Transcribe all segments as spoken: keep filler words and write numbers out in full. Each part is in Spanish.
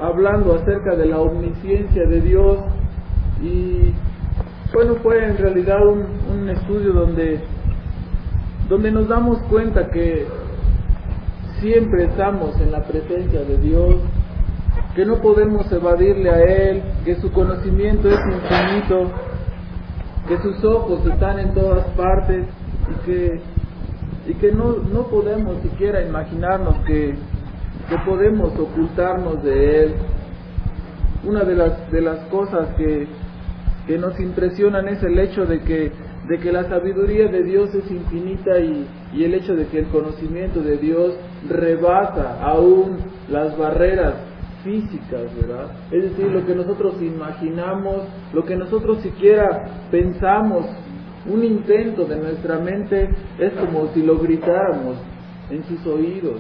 hablando acerca de la omnisciencia de Dios, y bueno, fue en realidad un, un estudio donde, donde nos damos cuenta que siempre estamos en la presencia de Dios, que no podemos evadirle a Él, que su conocimiento es infinito, que sus ojos están en todas partes, y que, y que no, no podemos siquiera imaginarnos que, que podemos ocultarnos de Él. Una de las, de las cosas que, que nos impresionan es el hecho de que, de que la sabiduría de Dios es infinita, y, y el hecho de que el conocimiento de Dios rebasa aún las barreras físicas, ¿verdad? Es decir, lo que nosotros imaginamos, lo que nosotros siquiera pensamos, un intento de nuestra mente es como si lo gritáramos en sus oídos.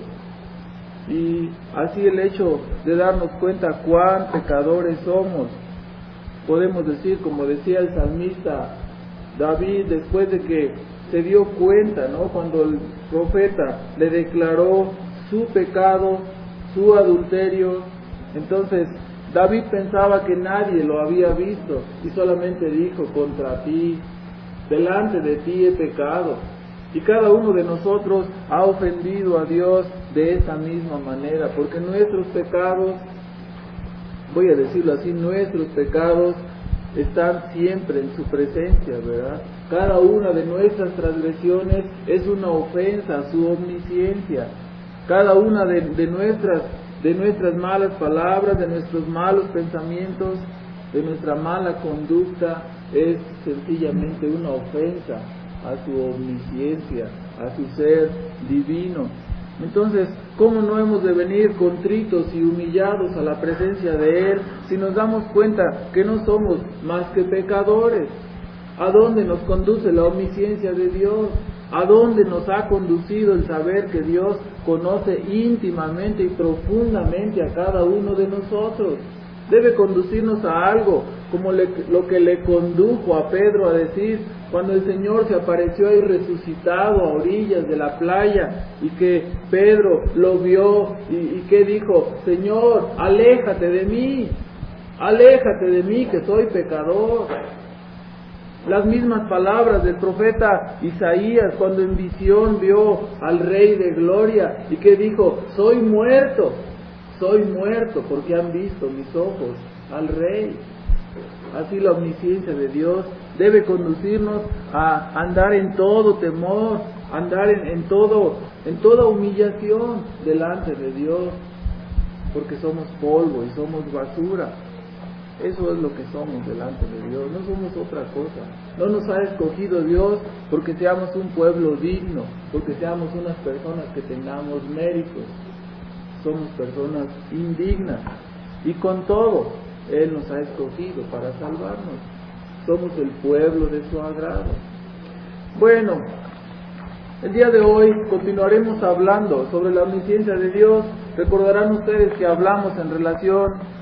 Y así el hecho de darnos cuenta cuán pecadores somos, podemos decir, como decía el salmista David, después de que se dio cuenta, ¿no?, cuando el profeta le declaró su pecado, su adulterio, entonces David pensaba que nadie lo había visto y solamente dijo: contra ti, delante de ti he pecado. Y cada uno de nosotros ha ofendido a Dios de esa misma manera, porque nuestros pecados, voy a decirlo así, nuestros pecados están siempre en su presencia, ¿verdad? Cada una de nuestras transgresiones es una ofensa a su omnisciencia. Cada una de, de nuestras de nuestras malas palabras, de nuestros malos pensamientos, de nuestra mala conducta, es sencillamente una ofensa a su omnisciencia, a su ser divino. Entonces, ¿cómo no hemos de venir contritos y humillados a la presencia de Él si nos damos cuenta que no somos más que pecadores? ¿A dónde nos conduce la omnisciencia de Dios? ¿A dónde nos ha conducido el saber que Dios conoce íntimamente y profundamente a cada uno de nosotros? Debe conducirnos a algo, como le, lo que le condujo a Pedro a decir, cuando el Señor se apareció ahí resucitado a orillas de la playa, y que Pedro lo vio, y, y que dijo: Señor, aléjate de mí, aléjate de mí, que soy pecador. Las mismas palabras del profeta Isaías cuando en visión vio al Rey de Gloria, y que dijo: soy muerto, soy muerto, porque han visto mis ojos al Rey. Así la omnisciencia de Dios debe conducirnos a andar en todo temor, andar en, en todo, en toda humillación delante de Dios, porque somos polvo y somos basura. Eso es lo que somos delante de Dios, no somos otra cosa. No nos ha escogido Dios porque seamos un pueblo digno, porque seamos unas personas que tengamos méritos. Somos personas indignas, y con todo Él nos ha escogido para salvarnos. Somos el pueblo de su agrado. Bueno, el día de hoy continuaremos hablando sobre la omnisciencia de Dios. Recordarán ustedes que hablamos en relación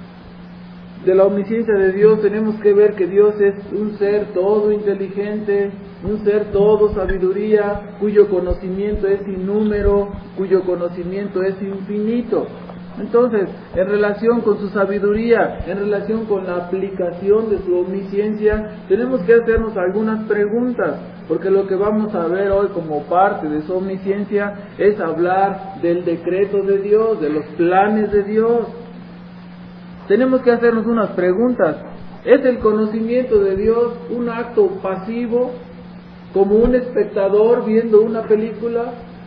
de la omnisciencia de Dios. Tenemos que ver que Dios es un ser todo inteligente, un ser todo sabiduría, cuyo conocimiento es innúmero, cuyo conocimiento es infinito. Entonces, en relación con su sabiduría, en relación con la aplicación de su omnisciencia, tenemos que hacernos algunas preguntas, porque lo que vamos a ver hoy como parte de su omnisciencia es hablar del decreto de Dios, de los planes de Dios. Tenemos que hacernos unas preguntas. ¿Es el conocimiento de Dios un acto pasivo, como un espectador viendo una película?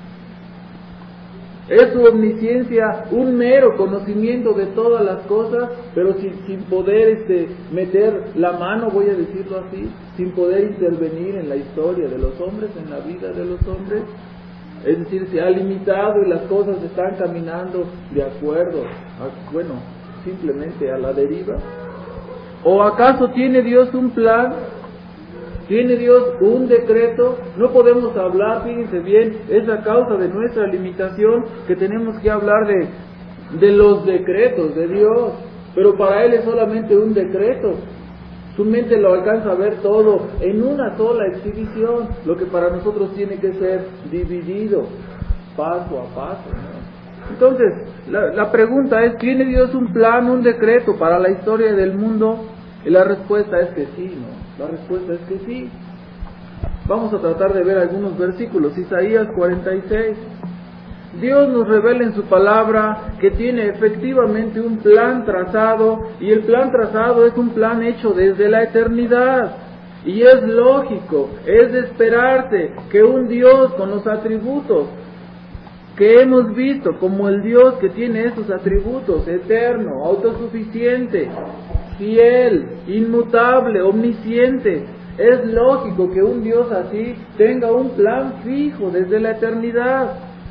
¿Es su omnisciencia un mero conocimiento de todas las cosas, pero sin, sin poder este, meter la mano, voy a decirlo así, sin poder intervenir en la historia de los hombres, en la vida de los hombres? Es decir, se ha limitado y las cosas están caminando de acuerdo a, bueno, simplemente a la deriva. ¿O acaso tiene Dios un plan? ¿Tiene Dios un decreto? No podemos hablar, fíjense bien, es a causa de nuestra limitación que tenemos que hablar de, de los decretos de Dios, pero para Él es solamente un decreto. Su mente lo alcanza a ver todo en una sola exhibición, lo que para nosotros tiene que ser dividido paso a paso, ¿no? Entonces, la, la pregunta es, ¿tiene Dios un plan, un decreto para la historia del mundo? Y la respuesta es que sí, ¿no? La respuesta es que sí. Vamos a tratar de ver algunos versículos. Isaías cuarenta y seis. Dios nos revela en su palabra que tiene efectivamente un plan trazado, y el plan trazado es un plan hecho desde la eternidad. Y es lógico, es de esperarse que un Dios con los atributos que hemos visto, como el Dios que tiene esos atributos, eterno, autosuficiente, fiel, inmutable, omnisciente, es lógico que un Dios así tenga un plan fijo desde la eternidad.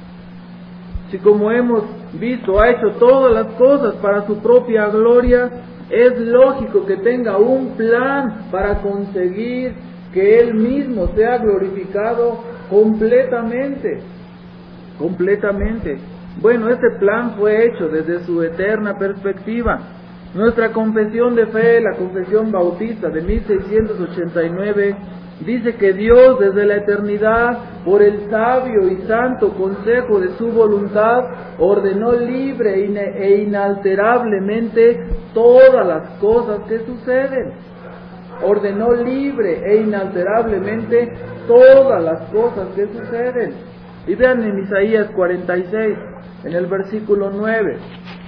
Si, como hemos visto, ha hecho todas las cosas para su propia gloria, es lógico que tenga un plan para conseguir que Él mismo sea glorificado completamente, completamente. Bueno, este plan fue hecho desde su eterna perspectiva. Nuestra confesión de fe, la confesión bautista de mil seiscientos ochenta y nueve, dice que Dios desde la eternidad, por el sabio y santo consejo de su voluntad, ordenó libre e inalterablemente todas las cosas que suceden. Ordenó libre e inalterablemente todas las cosas que suceden. Y vean en Isaías cuarenta y seis, en el versículo nueve,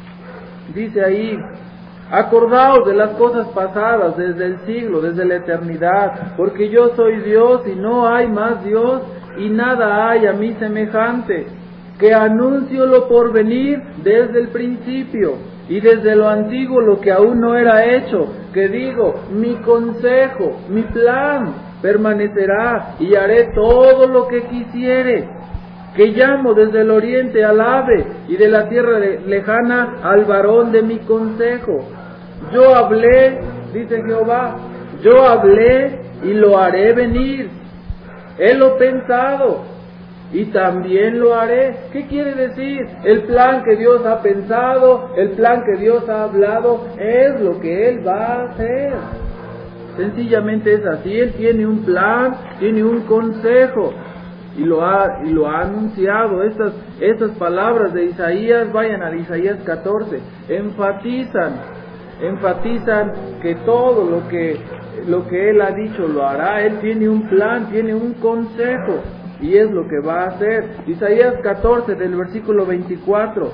dice ahí: acordaos de las cosas pasadas desde el siglo, desde la eternidad, porque yo soy Dios y no hay más Dios, y nada hay a mí semejante, que anuncio lo por venir desde el principio, y desde lo antiguo lo que aún no era hecho, que digo, mi consejo, mi plan permanecerá, y haré todo lo que quisiere, que llamo desde el oriente al ave, y de la tierra lejana al varón de mi consejo. Yo hablé, dice Jehová, yo hablé y lo haré venir. He lo pensado y también lo haré. ¿Qué quiere decir? El plan que Dios ha pensado, el plan que Dios ha hablado, es lo que Él va a hacer. Sencillamente es así. Él tiene un plan, tiene un consejo, y lo ha, y lo ha anunciado. Estas, estas palabras de Isaías, vayan a Isaías catorce, enfatizan enfatizan que todo lo que, lo que Él ha dicho lo hará. Él tiene un plan, tiene un consejo, y es lo que va a hacer. Isaías catorce, del versículo veinticuatro,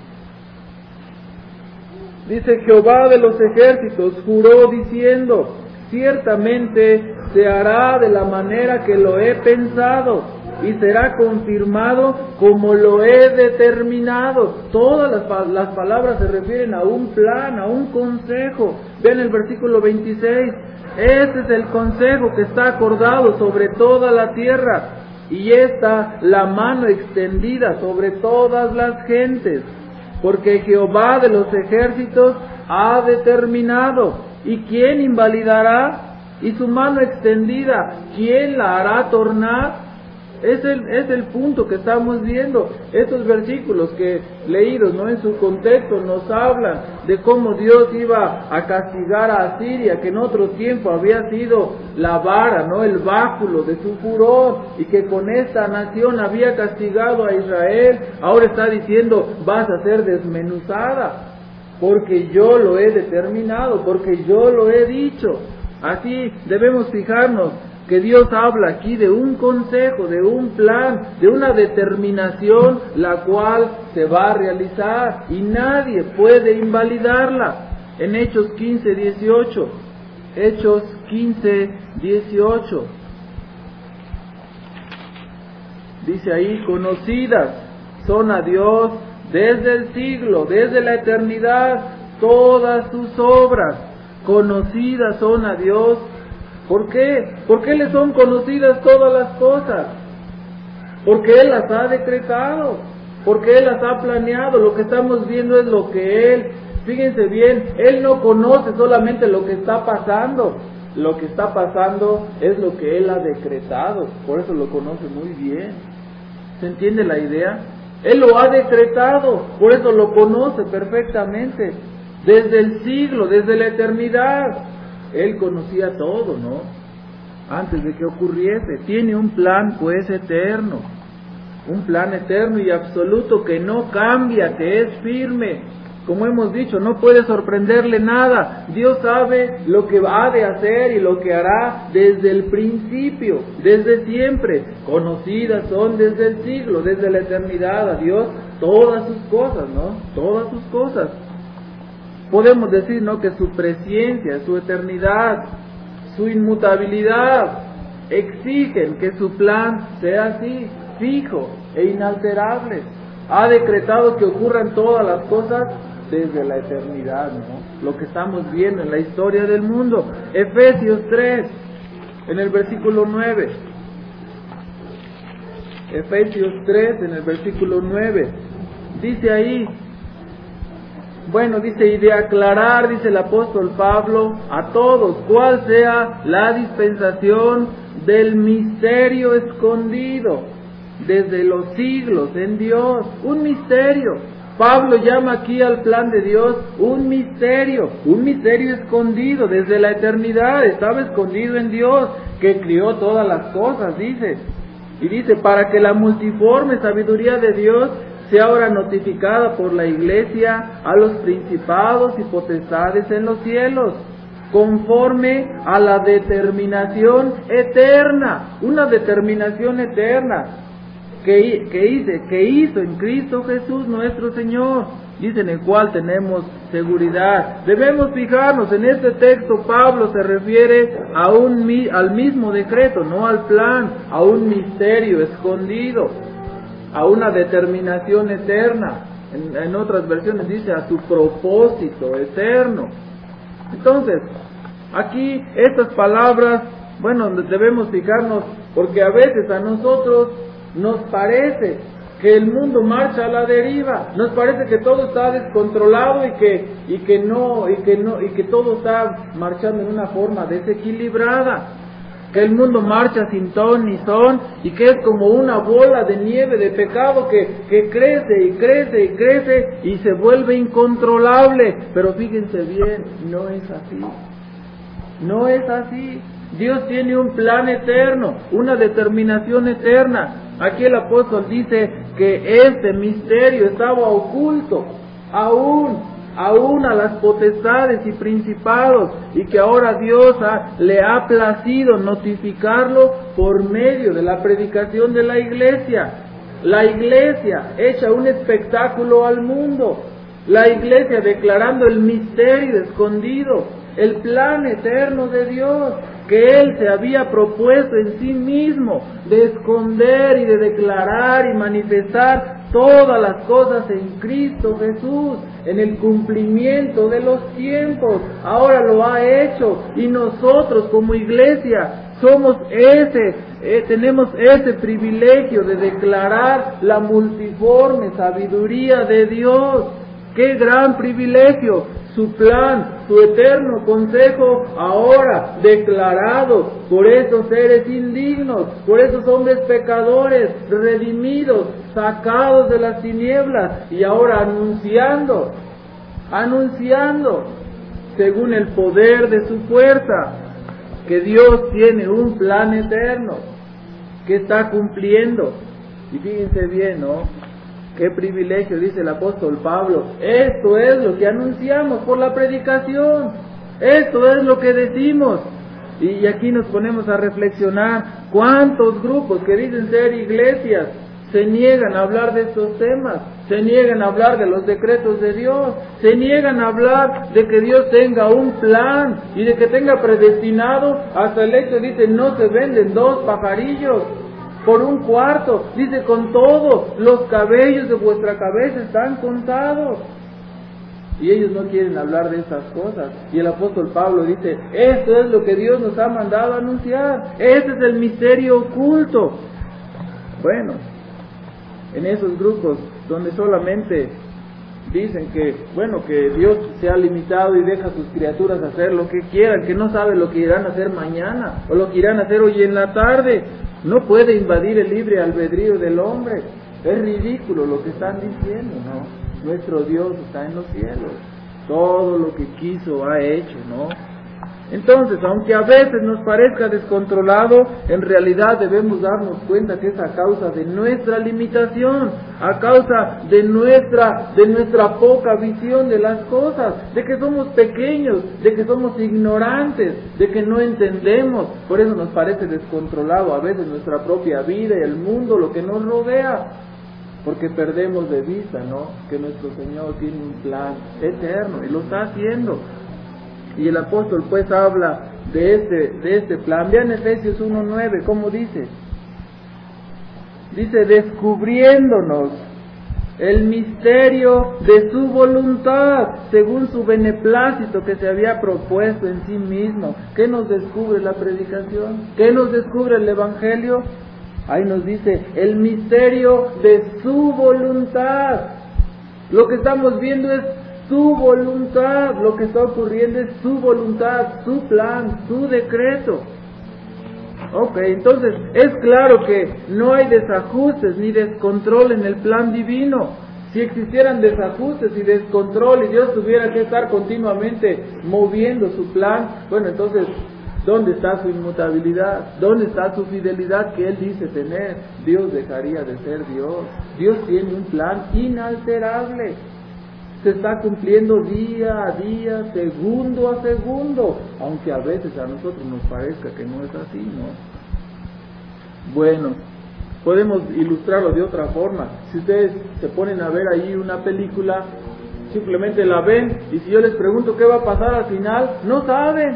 dice: Jehová de los ejércitos juró diciendo, ciertamente se hará de la manera que lo he pensado, y será confirmado como lo he determinado. Todas las, las palabras se refieren a un plan, a un consejo. Vean el versículo veintiséis. Este es el consejo que está acordado sobre toda la tierra, y esta la mano extendida sobre todas las gentes, porque Jehová de los ejércitos ha determinado. ¿Y quién invalidará? Y su mano extendida, ¿quién la hará tornar? Es el, es el punto que estamos viendo. Estos versículos que leídos, ¿no?, en su contexto nos hablan de cómo Dios iba a castigar a Asiria, que en otro tiempo había sido la vara, ¿no?, el báculo de su furor, y que con esta nación había castigado a Israel. Ahora está diciendo, vas a ser desmenuzada, porque yo lo he determinado, porque yo lo he dicho. Así debemos fijarnos que Dios habla aquí de un consejo, de un plan, de una determinación, la cual se va a realizar y nadie puede invalidarla. En Hechos quince, dieciocho, Hechos quince, dieciocho, dice ahí: conocidas son a Dios desde el siglo, desde la eternidad, todas sus obras. Conocidas son a Dios. ¿Por qué? ¿Por qué le son conocidas todas las cosas? Porque Él las ha decretado, porque Él las ha planeado. Lo que estamos viendo es lo que Él, fíjense bien, Él no conoce solamente lo que está pasando. Lo que está pasando es lo que Él ha decretado, por eso lo conoce muy bien. ¿Se entiende la idea? Él lo ha decretado, por eso lo conoce perfectamente. Desde el siglo, desde la eternidad, Él conocía todo, ¿no? Antes de que ocurriese. Tiene un plan, pues, eterno. un plan eterno y absoluto que no cambia, que es firme. Como hemos dicho, no puede sorprenderle nada. Dios sabe lo que ha de hacer y lo que hará desde el principio, desde siempre. Conocidas son desde el siglo, desde la eternidad a Dios, todas sus cosas, ¿no? Todas sus cosas. Podemos decir, ¿no?, que su presencia, su eternidad, su inmutabilidad exigen que su plan sea así, fijo e inalterable. Ha decretado que ocurran todas las cosas desde la eternidad, ¿no? Lo que estamos viendo en la historia del mundo. Efesios tres, en el versículo nueve. Efesios tres, en el versículo nueve. Dice ahí, bueno, dice, y de aclarar, dice el apóstol Pablo, a todos cuál sea la dispensación del misterio escondido desde los siglos en Dios. Un misterio. Pablo llama aquí al plan de Dios un misterio, un misterio escondido desde la eternidad, estaba escondido en Dios, que crió todas las cosas, dice. Y dice, para que la multiforme sabiduría de Dios sea ahora notificada por la Iglesia a los principados y potestades en los cielos, conforme a la determinación eterna, una determinación eterna, que, que, hizo, que hizo en Cristo Jesús nuestro Señor, dice, en el cual tenemos seguridad. Debemos fijarnos, en este texto Pablo se refiere a un, al mismo decreto, no al plan, a un misterio escondido, a una determinación eterna. En, en otras versiones dice a su propósito eterno. Entonces, aquí estas palabras, bueno, debemos fijarnos, porque a veces a nosotros nos parece que el mundo marcha a la deriva, nos parece que todo está descontrolado y que y que no y que no y que todo está marchando en una forma desequilibrada, que el mundo marcha sin ton ni son y que es como una bola de nieve de pecado que, que crece y crece y crece y se vuelve incontrolable. Pero fíjense bien, no es así. No es así. Dios tiene un plan eterno, una determinación eterna. Aquí el apóstol dice que este misterio estaba oculto aún, aún a las potestades y principados, y que ahora Dios ha, le ha placido notificarlo por medio de la predicación de la iglesia. La iglesia echa un espectáculo al mundo, la iglesia declarando el misterio escondido, el plan eterno de Dios, que Él se había propuesto en sí mismo de esconder y de declarar y manifestar todas las cosas en Cristo Jesús, en el cumplimiento de los tiempos. Ahora lo ha hecho, y nosotros como iglesia somos ese, eh, tenemos ese privilegio de declarar la multiforme sabiduría de Dios. ¡Qué gran privilegio! Su plan, su eterno consejo, ahora declarado por esos seres indignos, por esos hombres pecadores, redimidos, sacados de las tinieblas, y ahora anunciando, anunciando, según el poder de su fuerza, que Dios tiene un plan eterno, que está cumpliendo. Y fíjense bien, ¿no? Qué privilegio, dice el apóstol Pablo. Esto es lo que anunciamos por la predicación. Esto es lo que decimos. Y aquí nos ponemos a reflexionar. ¿Cuántos grupos que dicen ser iglesias se niegan a hablar de estos temas? Se niegan a hablar de los decretos de Dios. Se niegan a hablar de que Dios tenga un plan y de que tenga predestinado. Hasta el hecho dice, no se venden dos pajarillos por un cuarto, dice, con todo, los cabellos de vuestra cabeza están contados. Y ellos no quieren hablar de estas cosas. Y el apóstol Pablo dice, esto es lo que Dios nos ha mandado a anunciar. Este es el misterio oculto. Bueno, en esos grupos donde solamente dicen que, bueno, que Dios se ha limitado y deja a sus criaturas hacer lo que quieran, que no sabe lo que irán a hacer mañana o lo que irán a hacer hoy en la tarde. No puede invadir el libre albedrío del hombre. Es ridículo lo que están diciendo, ¿no? Nuestro Dios está en los cielos. Todo lo que quiso ha hecho, ¿no? Entonces, aunque a veces nos parezca descontrolado, en realidad debemos darnos cuenta que es a causa de nuestra limitación, a causa de nuestra, de nuestra poca visión de las cosas, de que somos pequeños, de que somos ignorantes, de que no entendemos. Por eso nos parece descontrolado a veces nuestra propia vida y el mundo, lo que nos rodea. Porque perdemos de vista, ¿no?, que nuestro Señor tiene un plan eterno y lo está haciendo. Y el apóstol pues habla de este, de este plan. Vean Efesios uno nueve, ¿cómo dice? Dice, descubriéndonos el misterio de su voluntad, según su beneplácito que se había propuesto en sí mismo. ¿Qué nos descubre la predicación? ¿Qué nos descubre el Evangelio? Ahí nos dice, el misterio de su voluntad. Lo que estamos viendo es su voluntad, lo que está ocurriendo es su voluntad, su plan, su decreto. Ok, entonces es claro que no hay desajustes ni descontrol en el plan divino. Si existieran desajustes y descontrol y Dios tuviera que estar continuamente moviendo su plan, bueno, entonces, ¿dónde está su inmutabilidad? ¿Dónde está su fidelidad que Él dice tener? Dios dejaría de ser Dios. Dios tiene un plan inalterable. Se está cumpliendo día a día, segundo a segundo, aunque a veces a nosotros nos parezca que no es así, ¿no? Bueno, podemos ilustrarlo de otra forma. Si ustedes se ponen a ver ahí una película, simplemente la ven, y si yo les pregunto qué va a pasar al final, no saben.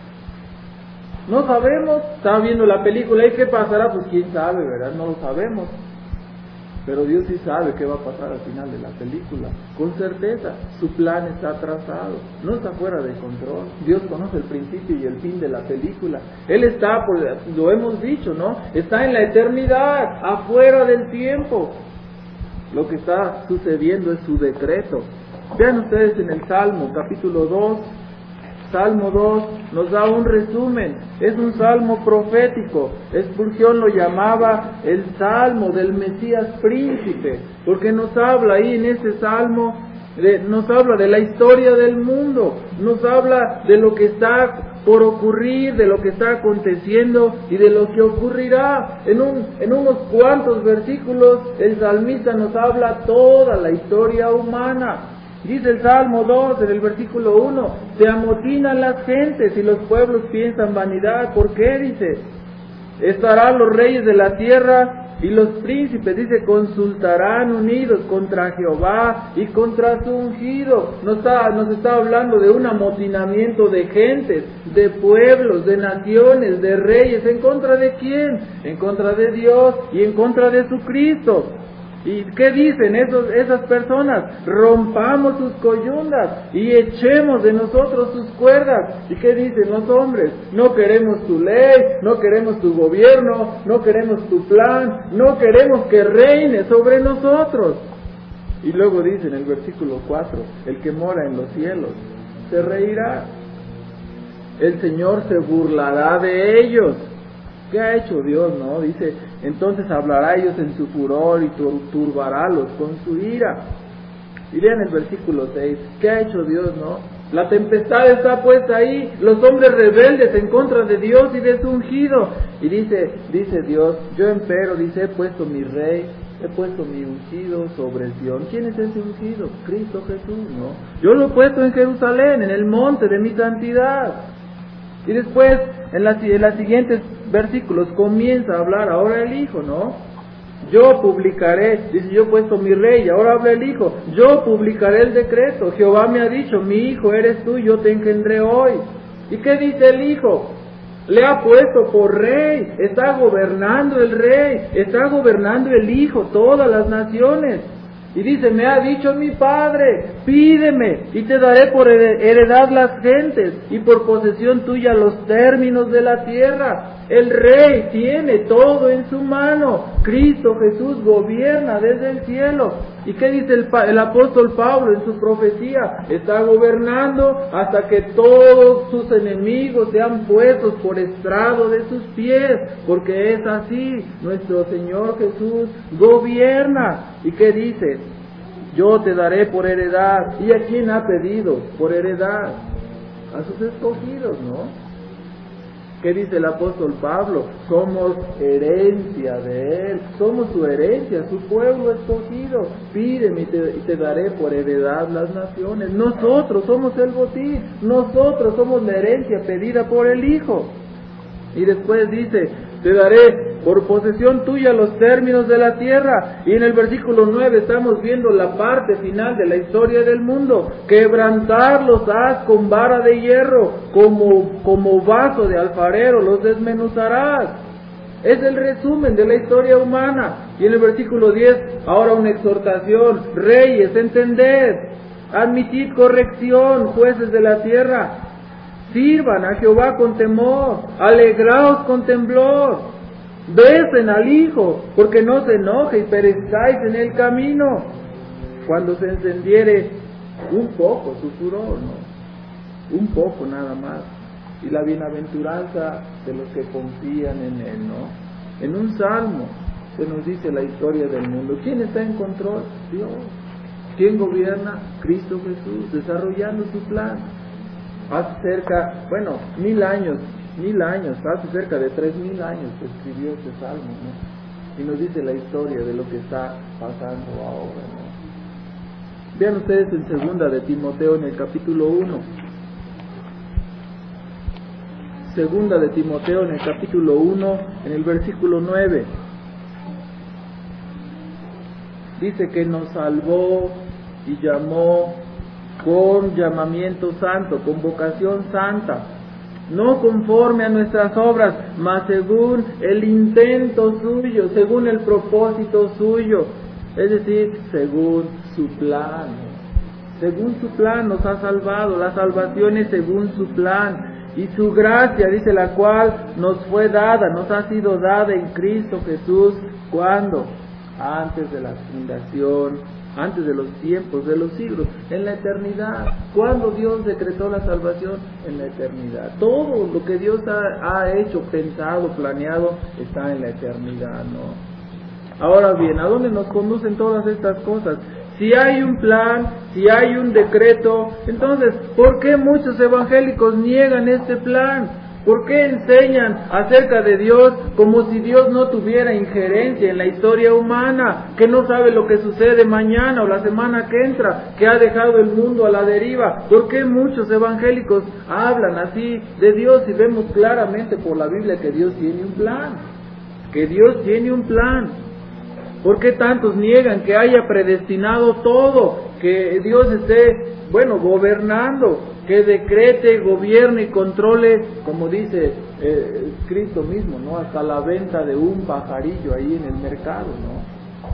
No sabemos. Estaba viendo la película y qué pasará, pues quién sabe, ¿verdad? No lo sabemos. Pero Dios sí sabe qué va a pasar al final de la película. Con certeza, su plan está trazado, no está fuera de control. Dios conoce el principio y el fin de la película. Él está, pues, lo hemos dicho, ¿no? Está en la eternidad, afuera del tiempo. Lo que está sucediendo es su decreto. Vean ustedes en el Salmo, capítulo dos. Salmo dos nos da un resumen, es un salmo profético. Spurgeon lo llamaba el salmo del Mesías príncipe, porque nos habla ahí en este salmo, de, nos habla de la historia del mundo, nos habla de lo que está por ocurrir, de lo que está aconteciendo y de lo que ocurrirá. En, un, en unos cuantos versículos el salmista nos habla toda la historia humana. Dice el Salmo dos, en el versículo uno, se amotinan las gentes y los pueblos piensan vanidad. ¿Por qué? Dice, estarán los reyes de la tierra y los príncipes, dice, consultarán unidos contra Jehová y contra su ungido. Nos está, nos está hablando de un amotinamiento de gentes, de pueblos, de naciones, de reyes. ¿En contra de quién? En contra de Dios y en contra de su Cristo. ¿Y qué dicen esos, esas personas? Rompamos sus coyundas y echemos de nosotros sus cuerdas. ¿Y qué dicen los hombres? No queremos tu ley, no queremos tu gobierno, no queremos tu plan, no queremos que reine sobre nosotros. Y luego dice en el versículo cuatro, el que mora en los cielos se reirá. El Señor se burlará de ellos. ¿Qué ha hecho Dios, no? Dice, entonces hablará ellos en su furor y turbarálos con su ira. Y vean el versículo seis, ¿qué ha hecho Dios, no? La tempestad está puesta ahí, los hombres rebeldes en contra de Dios y de su ungido. Y dice, dice Dios, yo empero, dice, he puesto mi rey, he puesto mi ungido sobre Sion. ¿Quién es ese ungido? Cristo Jesús, ¿no? Yo lo he puesto en Jerusalén, en el monte de mi santidad. Y después, en las en las siguientes versículos, comienza a hablar ahora el Hijo, ¿no? Yo publicaré, dice, yo he puesto mi rey, ahora habla el Hijo, yo publicaré el decreto. Jehová me ha dicho, mi Hijo eres tú, yo te engendré hoy. ¿Y qué dice el Hijo? Le ha puesto por rey, está gobernando el rey, está gobernando el Hijo, todas las naciones. Y dice, me ha dicho mi Padre, pídeme y te daré por heredad las gentes y por posesión tuya los términos de la tierra. El Rey tiene todo en su mano. Cristo Jesús gobierna desde el cielo. ¿Y qué dice el, el apóstol Pablo en su profecía? Está gobernando hasta que todos sus enemigos sean puestos por estrado de sus pies, porque es así, nuestro Señor Jesús gobierna. ¿Y qué dice? Yo te daré por heredad. ¿Y a quién ha pedido por heredad? A sus escogidos, ¿no? ¿Qué dice el apóstol Pablo? Somos herencia de Él, somos su herencia, su pueblo escogido. Pídeme y te, y te daré por heredad las naciones. Nosotros somos el botín, nosotros somos la herencia pedida por el Hijo. Y después dice, te daré por posesión tuya los términos de la tierra. Y en el versículo nueve estamos viendo la parte final de la historia del mundo. Quebrantarlos has con vara de hierro, como, como vaso de alfarero los desmenuzarás. Es el resumen de la historia humana. Y en el versículo diez, ahora una exhortación. Reyes, entended, admitid corrección, jueces de la tierra. Sirvan a Jehová con temor, alegraos con temblor, besen al Hijo, porque no se enoje y perezcáis en el camino, cuando se encendiere un poco su furor, ¿no? Un poco nada más. Y la bienaventuranza de los que confían en Él, ¿no? En un salmo se nos dice la historia del mundo. ¿Quién está en control? Dios. ¿Quién gobierna? Cristo Jesús, desarrollando su plan. Hace cerca, bueno, mil años, mil años, hace cerca de tres mil años se escribió este salmo, ¿no? Y nos dice la historia de lo que está pasando ahora, ¿no? Vean ustedes en segunda de Timoteo en el capítulo uno. Segunda de Timoteo en el capítulo uno, en el versículo nueve. Dice que nos salvó y llamó con llamamiento santo, con vocación santa, no conforme a nuestras obras, mas según el intento suyo, según el propósito suyo, es decir, según su plan. Según su plan nos ha salvado, la salvación es según su plan, y su gracia, dice, la cual nos fue dada, nos ha sido dada en Cristo Jesús, ¿cuándo? Antes de la fundación, antes de los tiempos, de los siglos, en la eternidad. ¿Cuándo Dios decretó la salvación? En la eternidad. Todo lo que Dios ha, ha hecho, pensado, planeado, está en la eternidad, ¿no? Ahora bien, ¿a dónde nos conducen todas estas cosas? Si hay un plan, si hay un decreto, entonces, ¿por qué muchos evangélicos niegan este plan? ¿Por qué enseñan acerca de Dios como si Dios no tuviera injerencia en la historia humana, que no sabe lo que sucede mañana o la semana que entra, que ha dejado el mundo a la deriva? ¿Por qué muchos evangélicos hablan así de Dios y vemos claramente por la Biblia que Dios tiene un plan? Que Dios tiene un plan. ¿Por qué tantos niegan que haya predestinado todo, que Dios esté, bueno, gobernando, que decrete, gobierne y controle, como dice eh, Cristo mismo, ¿no? Hasta la venta de un pajarillo ahí en el mercado, ¿no?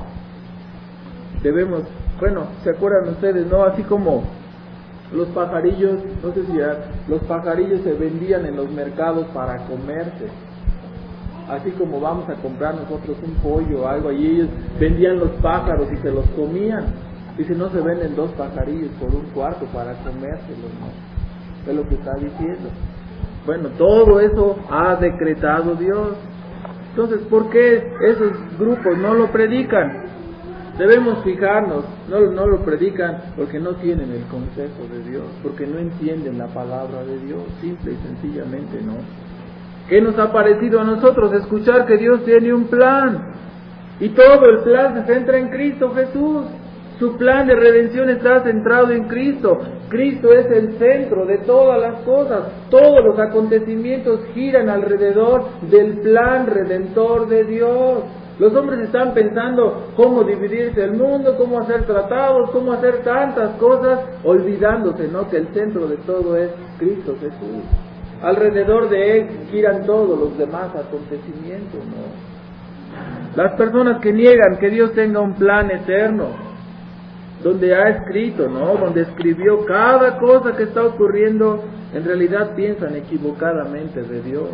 Debemos, bueno, ¿se acuerdan ustedes, no? Así como los pajarillos, no sé si ya, los pajarillos se vendían en los mercados para comerse. Así como vamos a comprar nosotros un pollo o algo, y ellos vendían los pájaros y se los comían. Dice, no se venden dos pajarillos por un cuarto para comérselos, ¿no? Es lo que está diciendo. Bueno, todo eso ha decretado Dios. Entonces, ¿por qué esos grupos no lo predican? Debemos fijarnos, no, no lo predican porque no tienen el consejo de Dios, porque no entienden la palabra de Dios, simple y sencillamente, ¿no? ¿Qué nos ha parecido a nosotros? Escuchar que Dios tiene un plan, y todo el plan se centra en Cristo Jesús. Su plan de redención está centrado en Cristo. Cristo es el centro de todas las cosas. Todos los acontecimientos giran alrededor del plan redentor de Dios. Los hombres están pensando cómo dividirse el mundo, cómo hacer tratados, cómo hacer tantas cosas, olvidándose, ¿no?, que el centro de todo es Cristo Jesús. Alrededor de Él giran todos los demás acontecimientos, ¿no? Las personas que niegan que Dios tenga un plan eterno, donde ha escrito, ¿no?, donde escribió cada cosa que está ocurriendo, en realidad piensan equivocadamente de Dios.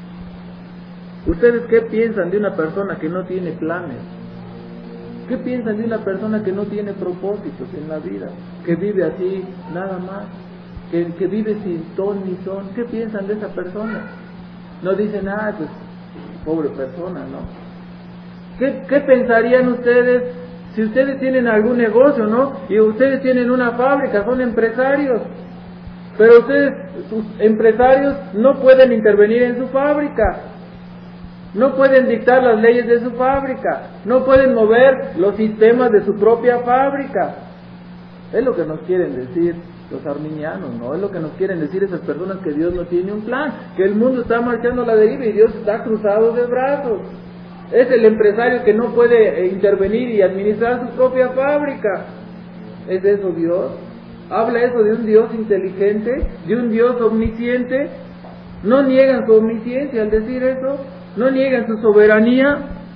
¿Ustedes qué piensan de una persona que no tiene planes? ¿Qué piensan de una persona que no tiene propósitos en la vida? Que vive así, nada más. Que, que vive sin ton ni son. ¿Qué piensan de esa persona? No dicen, ah, pues, pobre persona, ¿no? ¿Qué, qué pensarían ustedes si ustedes tienen algún negocio, ¿no? Y ustedes tienen una fábrica, son empresarios? Pero ustedes, sus empresarios, no pueden intervenir en su fábrica. No pueden dictar las leyes de su fábrica. No pueden mover los sistemas de su propia fábrica. Es lo que nos quieren decir los arminianos, ¿no? Es lo que nos quieren decir esas personas, que Dios no tiene un plan, que el mundo está marchando a la deriva y Dios está cruzado de brazos. Es el empresario que no puede intervenir y administrar su propia fábrica. ¿Es eso Dios? ¿Habla eso de un Dios inteligente, de un Dios omnisciente? ¿No niegan su omnisciencia al decir eso? ¿No niegan su soberanía?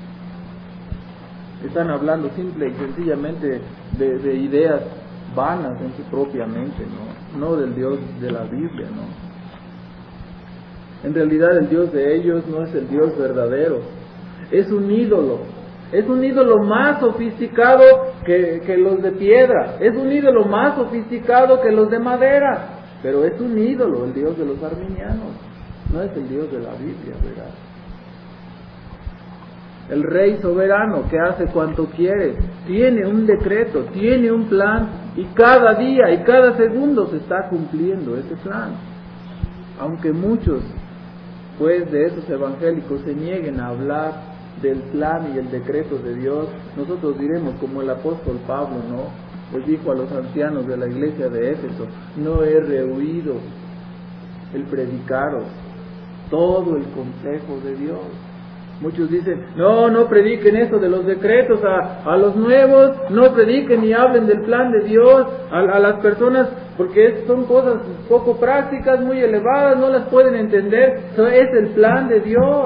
Están hablando simple y sencillamente de, de ideas vanas en su propia mente, ¿no? No del Dios de la Biblia, ¿no? En realidad el Dios de ellos no es el Dios verdadero, es un ídolo, es un ídolo más sofisticado que, que los de piedra, es un ídolo más sofisticado que los de madera, pero es un ídolo el Dios de los arminianos, no es el Dios de la Biblia, ¿verdad? El rey soberano que hace cuanto quiere, tiene un decreto, tiene un plan, y cada día y cada segundo se está cumpliendo ese plan. Aunque muchos, pues, de esos evangélicos se nieguen a hablar del plan y el decreto de Dios, nosotros diremos como el apóstol Pablo, ¿no? Les dijo a los ancianos de la iglesia de Éfeso: no he rehuido el predicaros todo el consejo de Dios. Muchos dicen, no, no prediquen eso de los decretos a, a los nuevos, no prediquen ni hablen del plan de Dios a, a las personas, porque son cosas poco prácticas, muy elevadas, no las pueden entender. Eso es el plan de Dios,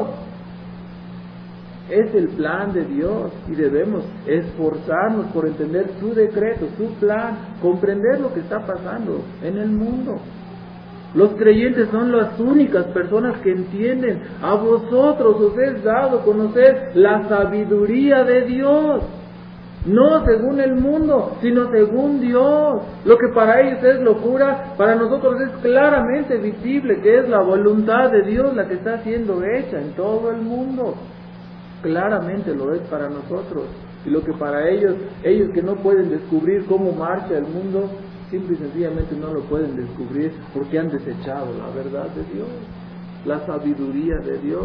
es el plan de Dios, y debemos esforzarnos por entender su decreto, su plan, comprender lo que está pasando en el mundo. Los creyentes son las únicas personas que entienden. A vosotros os es dado conocer la sabiduría de Dios, no según el mundo, sino según Dios. Lo que para ellos es locura, para nosotros es claramente visible que es la voluntad de Dios la que está siendo hecha en todo el mundo. Claramente lo es para nosotros. Y lo que para ellos, ellos que no pueden descubrir cómo marcha el mundo, simple y sencillamente no lo pueden descubrir porque han desechado la verdad de Dios, la sabiduría de Dios,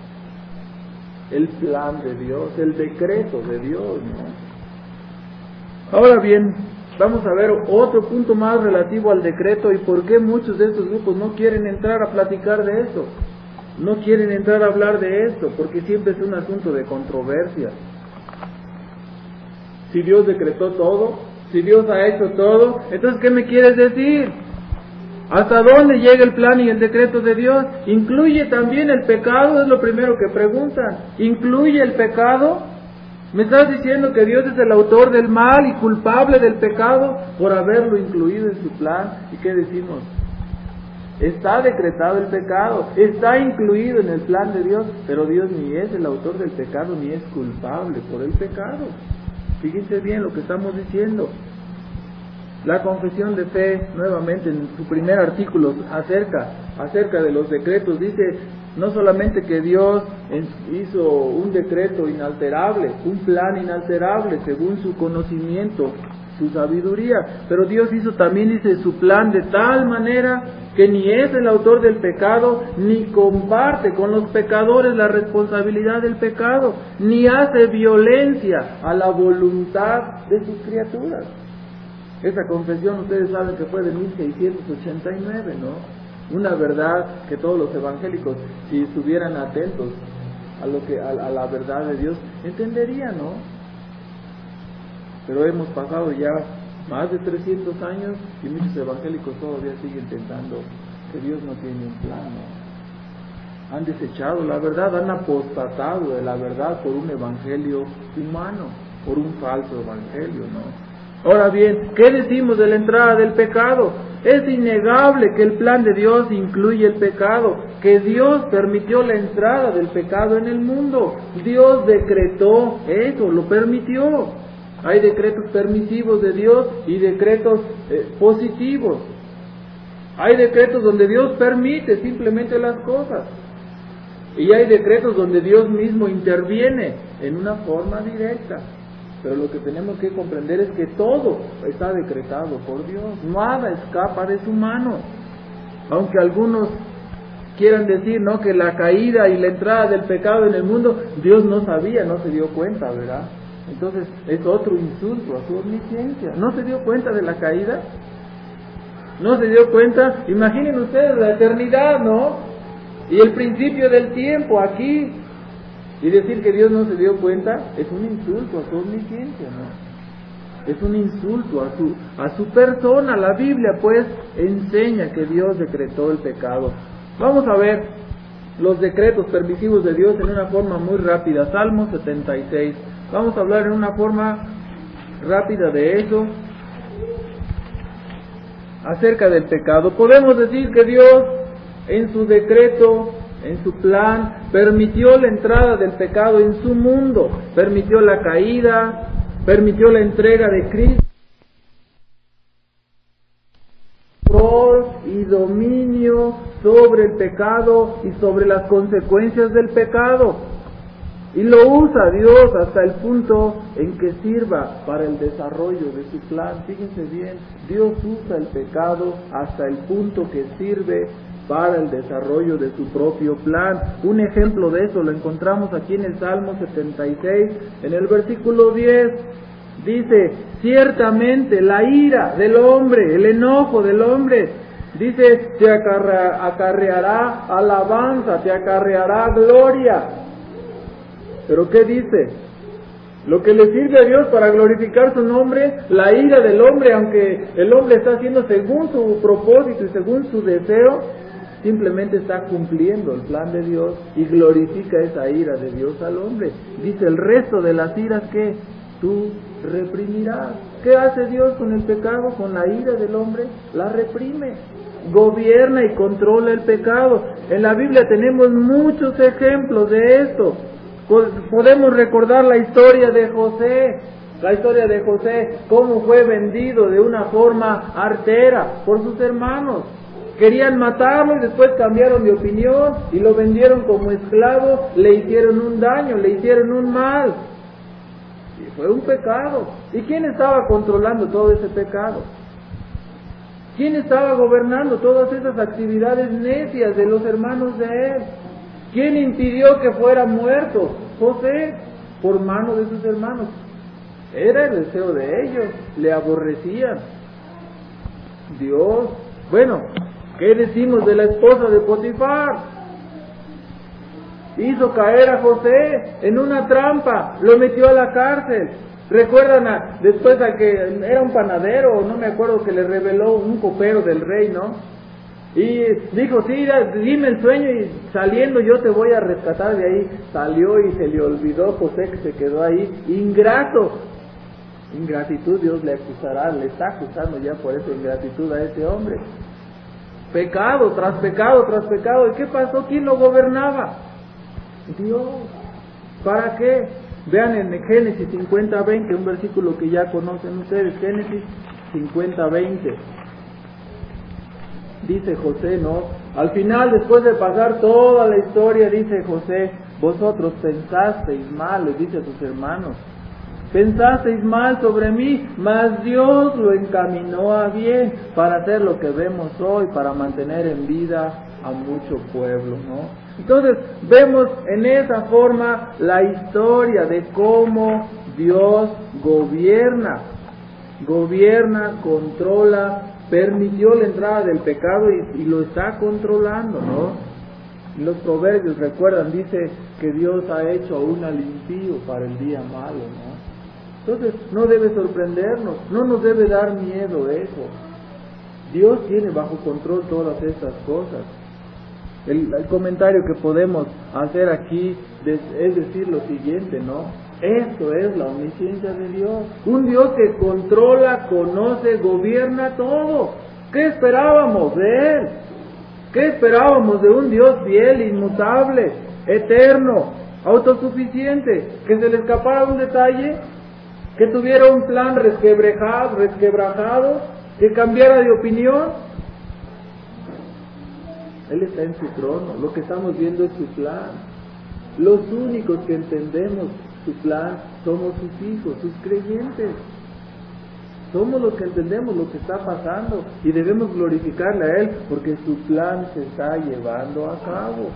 el plan de Dios, el decreto de Dios, ¿no? Ahora bien, vamos a ver otro punto más relativo al decreto y por qué muchos de estos grupos no quieren entrar a platicar de eso, no quieren entrar a hablar de esto, porque siempre es un asunto de controversia. Si Dios decretó todo, si Dios ha hecho todo, entonces ¿qué me quieres decir? ¿Hasta dónde llega el plan y el decreto de Dios? ¿Incluye también el pecado? Es lo primero que preguntan. ¿Incluye el pecado? ¿Me estás diciendo que Dios es el autor del mal y culpable del pecado por haberlo incluido en su plan? ¿Y qué decimos? Está decretado el pecado, está incluido en el plan de Dios, pero Dios ni es el autor del pecado ni es culpable por el pecado. Fíjense bien lo que estamos diciendo. La confesión de fe, nuevamente en su primer artículo acerca, acerca de los decretos, dice no solamente que Dios hizo un decreto inalterable, un plan inalterable según su conocimiento, su sabiduría, pero Dios hizo también, dice, su plan de tal manera que ni es el autor del pecado, ni comparte con los pecadores la responsabilidad del pecado, ni hace violencia a la voluntad de sus criaturas. Esa confesión ustedes saben que fue de mil seiscientos ochenta y nueve, ¿no? Una verdad que todos los evangélicos, si estuvieran atentos a lo que a, a la verdad de Dios, entenderían, ¿no? Pero hemos pasado ya más de trescientos años y muchos evangélicos todavía siguen pensando que Dios no tiene un plan, ¿no? Han desechado la verdad, han apostatado de la verdad por un evangelio humano, por un falso evangelio, ¿no? Ahora bien, ¿qué decimos de la entrada del pecado? Es innegable que el plan de Dios incluye el pecado, que Dios permitió la entrada del pecado en el mundo. Dios decretó eso, lo permitió. Hay decretos permisivos de Dios y decretos eh, positivos. Hay decretos donde Dios permite simplemente las cosas. Y hay decretos donde Dios mismo interviene en una forma directa. Pero lo que tenemos que comprender es que todo está decretado por Dios. Nada escapa de su mano. Aunque algunos quieran decir, ¿no?, que la caída y la entrada del pecado en el mundo, Dios no sabía, no se dio cuenta, ¿verdad? Entonces es otro insulto a su omnisciencia. ¿No se dio cuenta de la caída? ¿No se dio cuenta? Imaginen ustedes la eternidad, ¿no? Y el principio del tiempo aquí. Y decir que Dios no se dio cuenta es un insulto a su omnisciencia, ¿no? Es un insulto a su, a su persona. La Biblia pues enseña que Dios decretó el pecado. Vamos a ver los decretos permisivos de Dios en una forma muy rápida. Salmo setenta y seis. Vamos a hablar en una forma rápida de eso, acerca del pecado. Podemos decir que Dios en su decreto, en su plan, permitió la entrada del pecado en su mundo, permitió la caída, permitió la entrega de Cristo, control y dominio sobre el pecado y sobre las consecuencias del pecado. Y lo usa Dios hasta el punto en que sirva para el desarrollo de su plan. Fíjense bien, Dios usa el pecado hasta el punto que sirve para el desarrollo de su propio plan. Un ejemplo de eso lo encontramos aquí en el Salmo setenta y seis, en el versículo diez. Dice, ciertamente la ira del hombre, el enojo del hombre, dice, te acarrea, acarreará alabanza, te acarreará gloria. ¿Pero qué dice? Lo que le sirve a Dios para glorificar su nombre, la ira del hombre, aunque el hombre está haciendo según su propósito y según su deseo, simplemente está cumpliendo el plan de Dios y glorifica esa ira de Dios al hombre. Dice, el resto de las iras que tú reprimirás. ¿Qué hace Dios con el pecado? Con la ira del hombre, la reprime. Gobierna y controla el pecado. En la Biblia tenemos muchos ejemplos de esto. Podemos recordar la historia de José, la historia de José, cómo fue vendido de una forma artera por sus hermanos. Querían matarlo y después cambiaron de opinión y lo vendieron como esclavo, le hicieron un daño, le hicieron un mal. Y fue un pecado. ¿Y quién estaba controlando todo ese pecado? ¿Quién estaba gobernando todas esas actividades necias de los hermanos de él? ¿Quién impidió que fuera muerto? José, por mano de sus hermanos. Era el deseo de ellos, le aborrecían. Dios, bueno, ¿qué decimos de la esposa de Potifar? Hizo caer a José en una trampa, lo metió a la cárcel. Recuerdan a, después a que era un panadero, no me acuerdo, que le reveló un copero del rey, ¿no? Y dijo, sí, dime el sueño y saliendo yo te voy a rescatar de ahí. Salió y se le olvidó José, que se quedó ahí. Ingrato. Ingratitud, Dios le acusará, le está acusando ya por esa ingratitud a ese hombre. Pecado tras pecado tras pecado. ¿Y qué pasó? ¿Quién lo gobernaba? Dios. ¿Para qué? Vean en Génesis cincuenta veinte, un versículo que ya conocen ustedes. Génesis cincuenta veinte. Dice José, ¿no? Al final, después de pasar toda la historia, dice José, vosotros pensasteis mal, les dice a sus hermanos, pensasteis mal sobre mí, mas Dios lo encaminó a bien para hacer lo que vemos hoy, para mantener en vida a mucho pueblo, ¿no? Entonces, vemos en esa forma la historia de cómo Dios gobierna, gobierna, controla, permitió la entrada del pecado y, y lo está controlando, ¿no? Y los proverbios, recuerdan, dice que Dios ha hecho aún al impío para el día malo, ¿no? Entonces, no debe sorprendernos, no nos debe dar miedo eso. Dios tiene bajo control todas estas cosas. El, el comentario que podemos hacer aquí es decir lo siguiente, ¿no? Esto es la omnisciencia de Dios. Un Dios que controla, conoce, gobierna todo. ¿Qué esperábamos de Él? ¿Qué esperábamos de un Dios fiel, inmutable, eterno, autosuficiente? ¿Que se le escapara un detalle? ¿Que tuviera un plan resquebrajado, resquebrajado? ¿Que cambiara de opinión? Él está en su trono. Lo que estamos viendo es su plan. Los únicos que entendemos su plan somos sus hijos, sus creyentes. Somos los que entendemos lo que está pasando y debemos glorificarle a Él porque su plan se está llevando a cabo.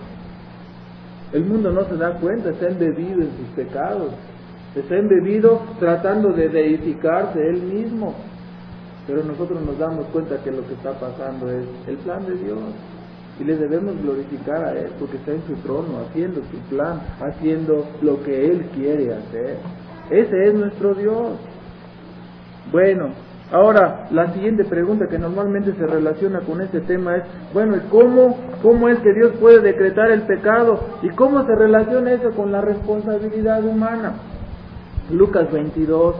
El mundo no se da cuenta, está embebido en sus pecados, está embebido tratando de deificarse Él mismo. Pero nosotros nos damos cuenta que lo que está pasando es el plan de Dios y le debemos glorificar a Él porque está en su trono, haciendo su plan, haciendo lo que Él quiere hacer. Ese es nuestro Dios. Bueno, ahora la siguiente pregunta que normalmente se relaciona con este tema es, bueno, ¿cómo, cómo es que Dios puede decretar el pecado? ¿Y cómo se relaciona eso con la responsabilidad humana? Lucas veintidós,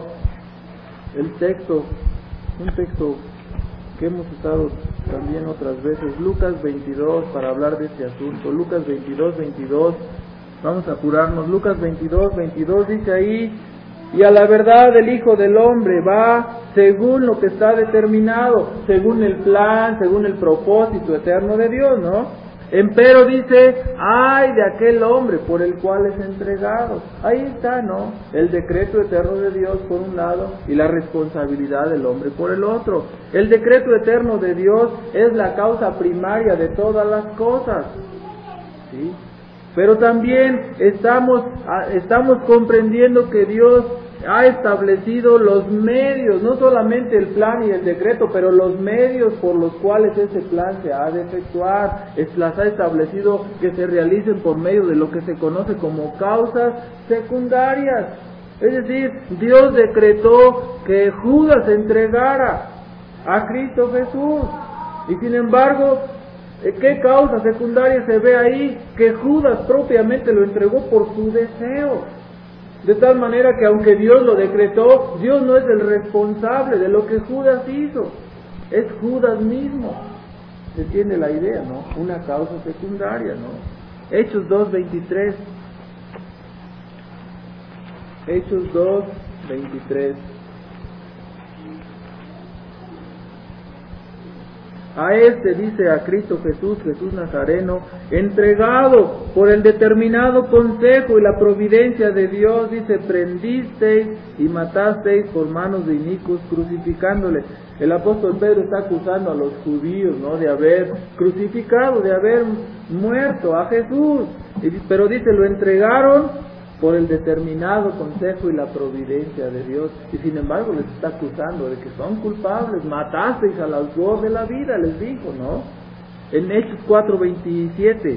el texto, un texto que hemos estado también otras veces, Lucas veintidós, para hablar de este asunto, Lucas veintidós, veintidós, vamos a apurarnos, Lucas veintidós, veintidós dice ahí, y a la verdad el Hijo del Hombre va según lo que está determinado, según el plan, según el propósito eterno de Dios, ¿no? Empero dice, ay de aquel hombre por el cual es entregado. Ahí está, ¿no? El decreto eterno de Dios por un lado y la responsabilidad del hombre por el otro. El decreto eterno de Dios es la causa primaria de todas las cosas, ¿sí? Pero también estamos, estamos comprendiendo que Dios ha establecido los medios, no solamente el plan y el decreto, pero los medios por los cuales ese plan se ha de efectuar, es, las ha establecido que se realicen por medio de lo que se conoce como causas secundarias. Es decir, Dios decretó que Judas entregara a Cristo Jesús, y sin embargo, ¿qué causa secundaria se ve ahí? Que Judas propiamente lo entregó por su deseo. De tal manera que aunque Dios lo decretó, Dios no es el responsable de lo que Judas hizo. Es Judas mismo. ¿Se entiende la idea, no? Una causa secundaria, ¿no? Hechos dos, veintitrés. Hechos dos, veintitrés. A este, dice, a Cristo Jesús, Jesús Nazareno, entregado por el determinado consejo y la providencia de Dios, dice, prendisteis y matasteis por manos de inicuos, crucificándole. El apóstol Pedro está acusando a los judíos, ¿no?, de haber crucificado, de haber muerto a Jesús. Pero dice, lo entregaron por el determinado consejo y la providencia de Dios, y sin embargo les está acusando de que son culpables. Matasteis al autor de la vida, les dijo, ¿no? En Hechos cuatro, veintisiete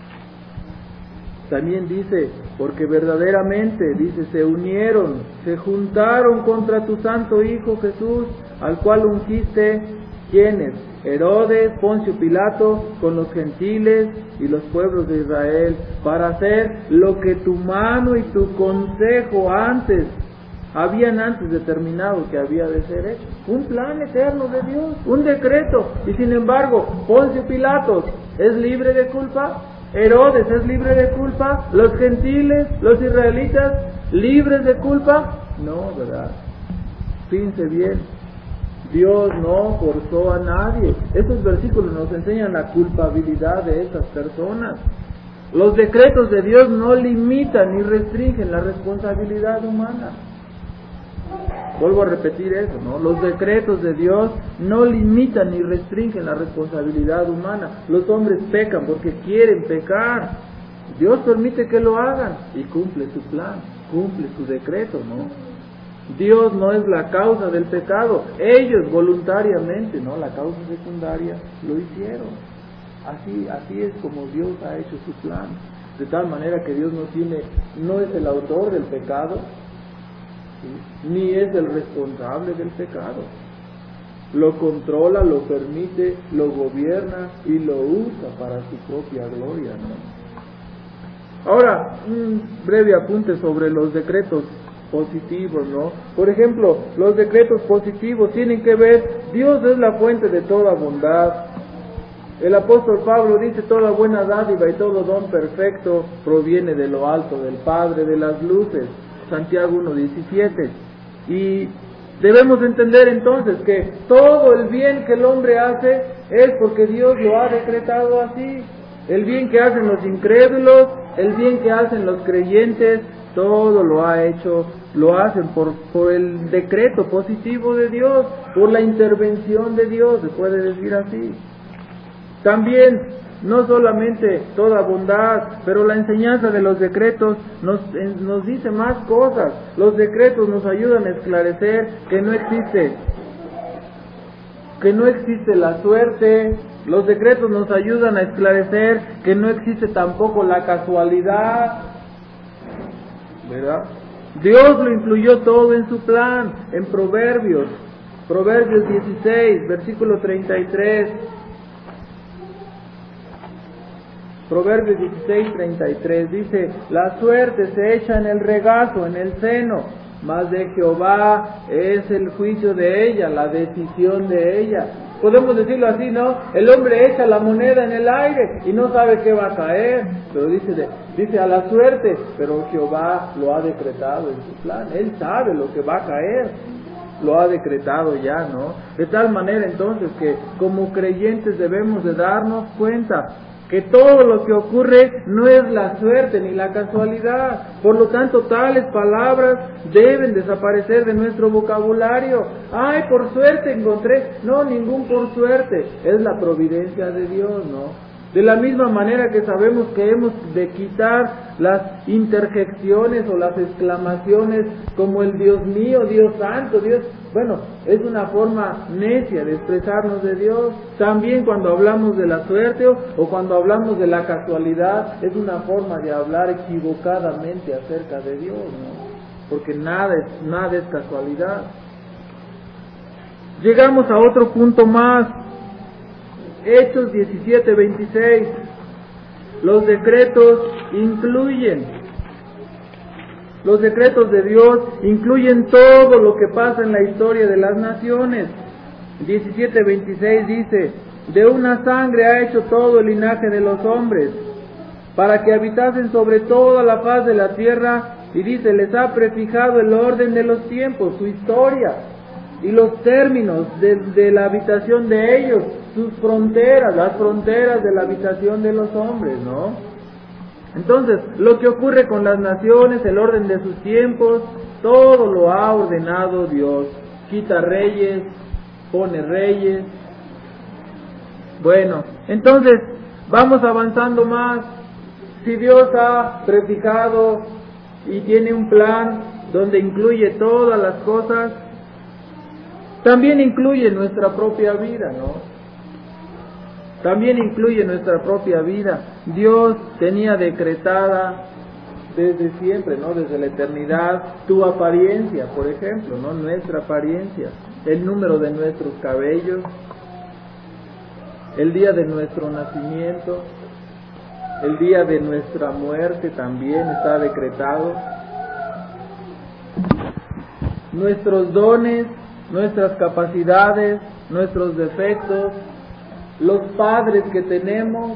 también dice, porque verdaderamente, dice, se unieron, se juntaron contra tu santo Hijo Jesús, al cual ungiste, ¿quiénes? Herodes, Poncio Pilato, con los gentiles y los pueblos de Israel, para hacer lo que tu mano y tu consejo antes, habían antes determinado que había de ser hecho. Un plan eterno de Dios, un decreto, y sin embargo, Poncio Pilato es libre de culpa, Herodes es libre de culpa, los gentiles, los israelitas, libres de culpa. No, ¿verdad? Fíjense bien. Dios no forzó a nadie. Estos versículos nos enseñan la culpabilidad de esas personas. Los decretos de Dios no limitan ni restringen la responsabilidad humana. Vuelvo a repetir eso, ¿no? Los decretos de Dios no limitan ni restringen la responsabilidad humana. Los hombres pecan porque quieren pecar. Dios permite que lo hagan y cumple su plan, cumple su decreto, ¿no? Dios no es la causa del pecado, ellos voluntariamente, ¿no? La causa secundaria lo hicieron. Así, así es como Dios ha hecho su plan, de tal manera que Dios no tiene, no es el autor del pecado, ¿sí?, ni es el responsable del pecado. Lo controla, lo permite, lo gobierna y lo usa para su propia gloria, ¿no? Ahora, un breve apunte sobre los decretos positivos, ¿no? Por ejemplo, los decretos positivos tienen que ver, Dios es la fuente de toda bondad. El apóstol Pablo dice, toda buena dádiva y todo don perfecto proviene de lo alto, del Padre de las luces, Santiago uno diecisiete. Y debemos entender entonces que todo el bien que el hombre hace es porque Dios lo ha decretado así. El bien que hacen los incrédulos, el bien que hacen los creyentes, todo lo ha hecho, lo hacen por, por el decreto positivo de Dios, por la intervención de Dios, se puede decir así. También, no solamente toda bondad, pero la enseñanza de los decretos nos, nos dice más cosas. Los decretos nos ayudan a esclarecer que no existe, que no existe la suerte. Los decretos nos ayudan a esclarecer que no existe tampoco la casualidad, ¿verdad? Dios lo incluyó todo en su plan, en Proverbios, Proverbios dieciséis, versículo treinta y tres. Proverbios dieciséis, treinta y tres dice: la suerte se echa en el regazo, en el seno, mas de Jehová es el juicio de ella, la decisión de ella. Podemos decirlo así, ¿no? El hombre echa la moneda en el aire y no sabe qué va a caer, pero dice, de, dice a la suerte, pero Jehová lo ha decretado en su plan. Él sabe lo que va a caer, lo ha decretado ya, ¿no? De tal manera entonces que como creyentes debemos de darnos cuenta que todo lo que ocurre no es la suerte ni la casualidad. Por lo tanto, tales palabras deben desaparecer de nuestro vocabulario. Ay, por suerte encontré. No, ningún por suerte. Es la providencia de Dios, ¿no? De la misma manera que sabemos que hemos de quitar las interjecciones o las exclamaciones como el Dios mío, Dios santo, Dios... Bueno, es una forma necia de expresarnos de Dios. También cuando hablamos de la suerte o, o cuando hablamos de la casualidad, es una forma de hablar equivocadamente acerca de Dios, ¿no? Porque nada es, nada es casualidad. Llegamos a otro punto más. Hechos diecisiete, veintiséis. Los decretos incluyen, los decretos de Dios incluyen todo lo que pasa en la historia de las naciones. diecisiete, veintiséis dice: de una sangre ha hecho todo el linaje de los hombres, para que habitasen sobre toda la faz de la tierra, y dice, les ha prefijado el orden de los tiempos, su historia, y los términos de, de la habitación de ellos, sus fronteras, las fronteras de la habitación de los hombres, ¿no? Entonces, lo que ocurre con las naciones, el orden de sus tiempos, todo lo ha ordenado Dios. Quita reyes, pone reyes. Bueno, entonces, vamos avanzando más. Si Dios ha prefijado y tiene un plan donde incluye todas las cosas, también incluye nuestra propia vida, ¿no? También incluye nuestra propia vida. Dios tenía decretada desde siempre, ¿no? Desde la eternidad, tu apariencia, por ejemplo, ¿no? Nuestra apariencia, el número de nuestros cabellos, el día de nuestro nacimiento, el día de nuestra muerte también está decretado. Nuestros dones, nuestras capacidades, nuestros defectos, los padres que tenemos,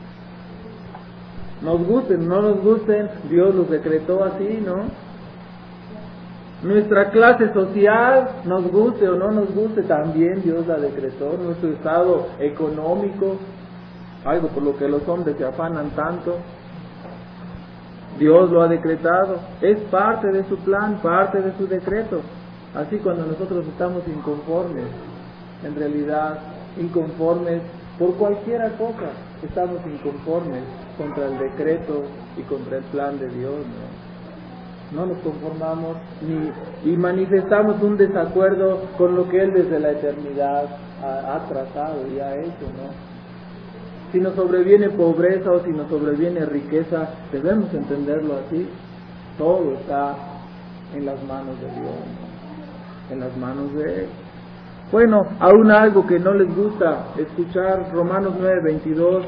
nos gusten, no nos gusten, Dios los decretó así, ¿no? Nuestra clase social, nos guste o no nos guste, también Dios la decretó. Nuestro estado económico, algo por lo que los hombres se afanan tanto, Dios lo ha decretado. Es parte de su plan, parte de su decreto. Así cuando nosotros estamos inconformes, en realidad inconformes por cualquier cosa, estamos inconformes contra el decreto y contra el plan de Dios, ¿no? No nos conformamos ni y manifestamos un desacuerdo con lo que Él desde la eternidad ha, ha trazado y ha hecho, ¿no? Si nos sobreviene pobreza o si nos sobreviene riqueza, debemos entenderlo así. Todo está en las manos de Dios, ¿no? En las manos de Él. Bueno, aún algo que no les gusta escuchar, Romanos nueve, veintidós,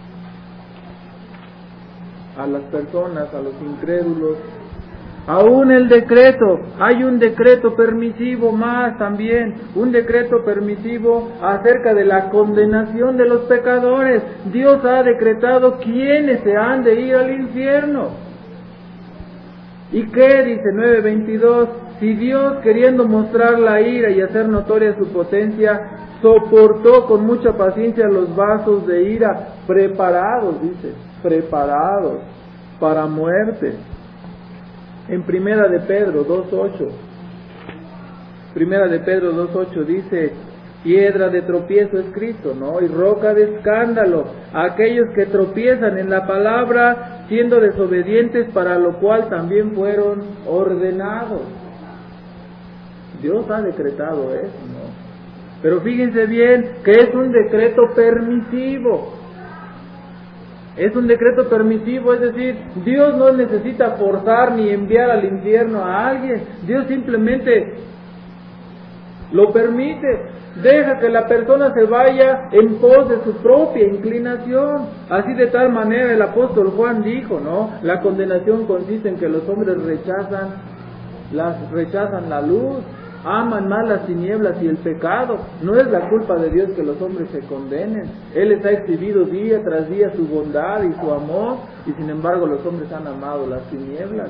a las personas, a los incrédulos, aún el decreto, hay un decreto permisivo más también, un decreto permisivo acerca de la condenación de los pecadores. Dios ha decretado quiénes se han de ir al infierno. ¿Y qué dice nueve veintidós? Si Dios, queriendo mostrar la ira y hacer notoria su potencia, soportó con mucha paciencia los vasos de ira preparados, dice, preparados para muerte. En Primera de Pedro dos ocho, Primera de Pedro dos ocho dice: piedra de tropiezo es Cristo, ¿no? Y roca de escándalo a aquellos que tropiezan en la palabra, siendo desobedientes, para lo cual también fueron ordenados. Dios ha decretado eso, ¿no? Pero fíjense bien que es un decreto permisivo. Es un decreto permisivo, es decir, Dios no necesita forzar ni enviar al infierno a alguien. Dios simplemente lo permite. Deja que la persona se vaya en pos de su propia inclinación. Así de tal manera el apóstol Juan dijo, ¿no? La condenación consiste en que los hombres rechazan, las, rechazan la luz, aman más las tinieblas y el pecado. No es la culpa de Dios que los hombres se condenen. Él les ha exhibido día tras día su bondad y su amor, y sin embargo los hombres han amado las tinieblas.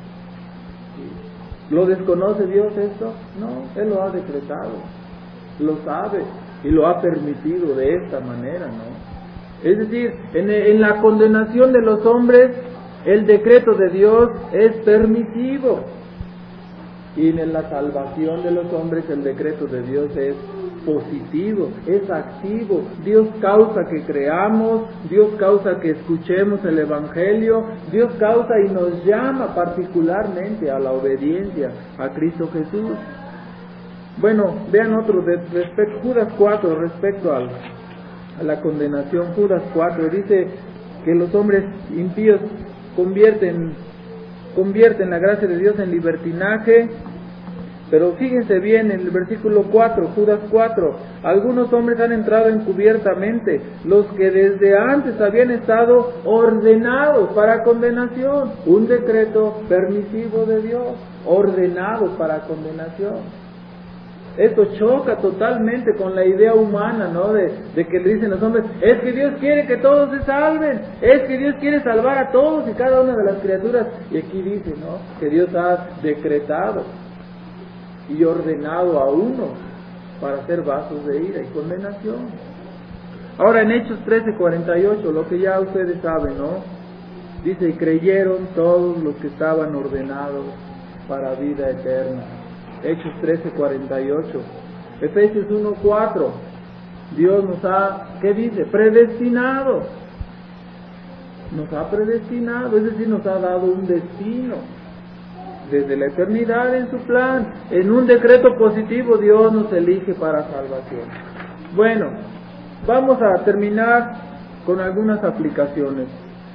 ¿Lo desconoce Dios esto? No, Él lo ha decretado, lo sabe y lo ha permitido de esta manera, ¿no? Es decir, en, en la condenación de los hombres, el decreto de Dios es permisivo, y en la salvación de los hombres el decreto de Dios es positivo, es activo. Dios causa que creamos, Dios causa que escuchemos el Evangelio, Dios causa y nos llama particularmente a la obediencia a Cristo Jesús. Bueno, vean otro de respecto, Judas cuatro, respecto al, a la condenación. Judas cuatro dice que los hombres impíos convierten, convierten la gracia de Dios en libertinaje. Pero fíjense bien en el versículo cuatro, Judas cuatro, algunos hombres han entrado encubiertamente, los que desde antes habían estado ordenados para condenación. Un decreto permisivo de Dios, ordenados para condenación. Esto choca totalmente con la idea humana, ¿no? De, de que le dicen los hombres, es que Dios quiere que todos se salven, es que Dios quiere salvar a todos y cada una de las criaturas. Y aquí dice, ¿no? Que Dios ha decretado y ordenado a uno para ser vasos de ira y condenación. Ahora en Hechos trece cuarenta y ocho, lo que ya ustedes saben, ¿no? Dice, y creyeron todos los que estaban ordenados para vida eterna. Hechos trece cuarenta y ocho. Efesios uno cuatro, Dios nos ha, ¿qué dice? Predestinado. Nos ha predestinado, es decir, nos ha dado un destino. Desde la eternidad en su plan, en un decreto positivo, Dios nos elige para salvación. Bueno, vamos a terminar con algunas aplicaciones.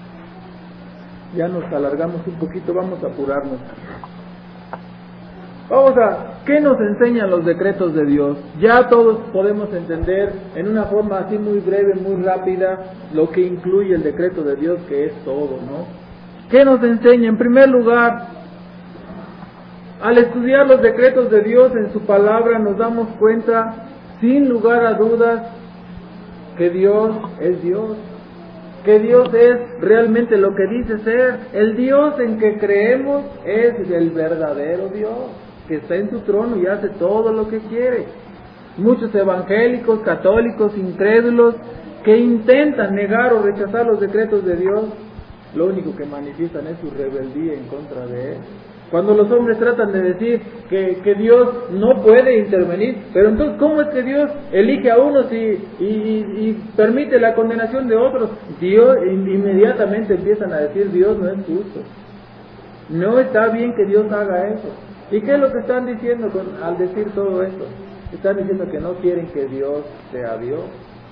Ya nos alargamos un poquito, vamos a apurarnos. Vamos a, ¿qué nos enseñan los decretos de Dios? Ya todos podemos entender en una forma así muy breve, muy rápida, lo que incluye el decreto de Dios, que es todo, ¿no? ¿Qué nos enseña? En primer lugar, al estudiar los decretos de Dios en su palabra, nos damos cuenta, sin lugar a dudas, que Dios es Dios, que Dios es realmente lo que dice ser. El Dios en que creemos es el verdadero Dios, que está en su trono y hace todo lo que quiere. Muchos evangélicos, católicos, incrédulos, que intentan negar o rechazar los decretos de Dios, lo único que manifiestan es su rebeldía en contra de Él. Cuando los hombres tratan de decir que, que Dios no puede intervenir, pero entonces ¿cómo es que Dios elige a unos y, y, y permite la condenación de otros? Dios inmediatamente empiezan a decir, Dios no es justo. No está bien que Dios haga eso. ¿Y qué es lo que están diciendo con, al decir todo esto? Están diciendo que no quieren que Dios sea Dios.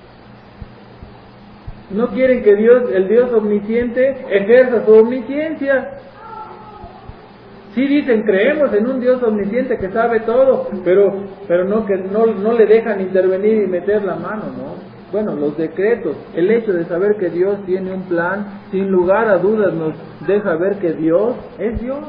No quieren que Dios, el Dios omnisciente, ejerza su omnisciencia. Sí dicen, creemos en un Dios omnisciente que sabe todo, pero pero no que no, no le dejan intervenir y meter la mano, ¿no? Bueno, los decretos, el hecho de saber que Dios tiene un plan, sin lugar a dudas nos deja ver que Dios es Dios.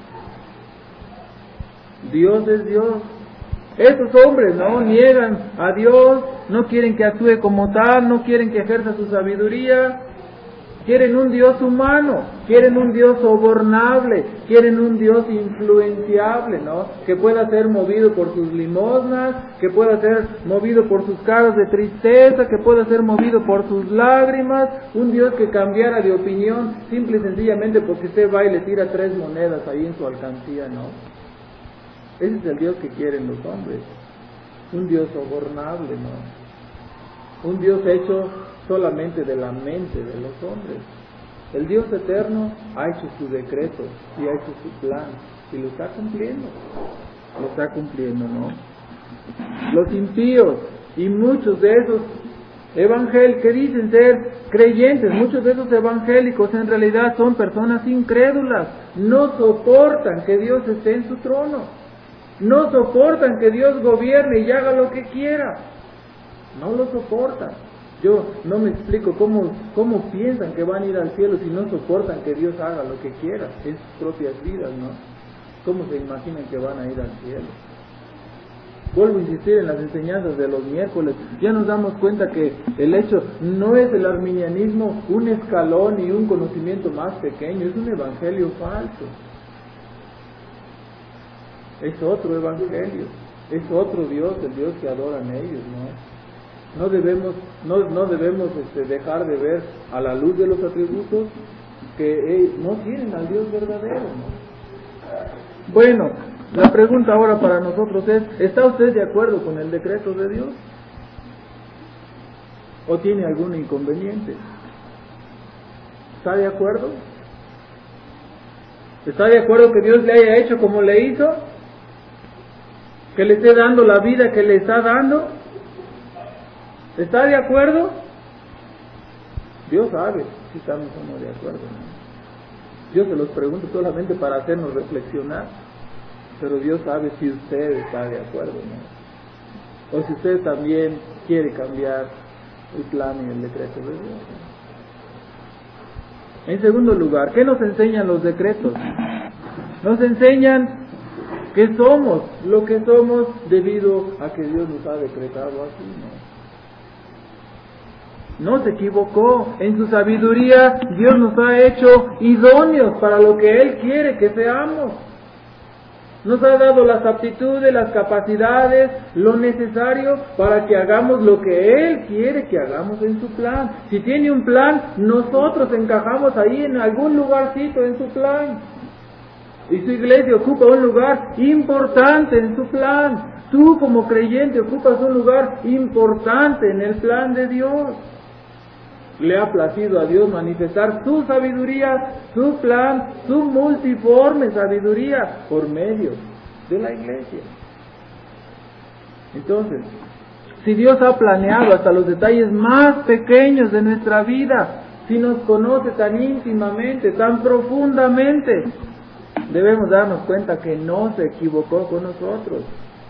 Dios es Dios. Estos hombres no niegan a Dios, no quieren que actúe como tal, no quieren que ejerza su sabiduría. quieren un Dios humano, quieren un Dios sobornable, quieren un Dios influenciable, ¿no? Que pueda ser movido por sus limosnas, que pueda ser movido por sus caras de tristeza, que pueda ser movido por sus lágrimas, un Dios que cambiara de opinión simple y sencillamente porque usted va y le tira tres monedas ahí en su alcancía, ¿no? Ese es el Dios que quieren los hombres, un Dios sobornable, ¿no? Un Dios hecho solamente de la mente de los hombres. El Dios eterno ha hecho su decreto y ha hecho su plan y lo está cumpliendo, lo está cumpliendo, ¿no? Los impíos y muchos de esos evangélicos que dicen ser creyentes, muchos de esos evangélicos en realidad son personas incrédulas, no soportan que Dios esté en su trono, no soportan que Dios gobierne y haga lo que quiera, no lo soportan. Yo no me explico cómo, cómo piensan que van a ir al cielo si no soportan que Dios haga lo que quiera en sus propias vidas, ¿no? ¿Cómo se imaginan que van a ir al cielo? Vuelvo a insistir en las enseñanzas de los miércoles. Ya nos damos cuenta que el hecho no es el arminianismo un escalón y un conocimiento más pequeño, es un evangelio falso. Es otro evangelio, es otro Dios, el Dios que adoran ellos, ¿no? No debemos, no, no debemos este, dejar de ver a la luz de los atributos que eh, no tienen al Dios verdadero, ¿no? Bueno, la pregunta ahora para nosotros es, ¿está usted de acuerdo con el decreto de Dios? ¿O tiene algún inconveniente? ¿Está de acuerdo? ¿Está de acuerdo que Dios le haya hecho como le hizo? ¿Que le esté dando la vida que le está dando? ¿Está de acuerdo? Dios sabe si estamos o no de acuerdo, ¿no? Yo se los pregunto solamente para hacernos reflexionar, pero Dios sabe si usted está de acuerdo, ¿no? O si usted también quiere cambiar el plan y el decreto de Dios, ¿no? En segundo lugar, ¿qué nos enseñan los decretos? Nos enseñan que somos lo que somos debido a que Dios nos ha decretado así, ¿no? No se equivocó, en su sabiduría Dios nos ha hecho idóneos para lo que Él quiere que seamos. Nos ha dado las aptitudes, las capacidades, lo necesario para que hagamos lo que Él quiere que hagamos en su plan. Si tiene un plan, nosotros encajamos ahí en algún lugarcito en su plan. Y su iglesia ocupa un lugar importante en su plan. Tú como creyente ocupas un lugar importante en el plan de Dios. Le ha placido a Dios manifestar su sabiduría, su plan, su multiforme sabiduría por medio de la iglesia. Entonces, si Dios ha planeado hasta los detalles más pequeños de nuestra vida, si nos conoce tan íntimamente, tan profundamente, debemos darnos cuenta que no se equivocó con nosotros.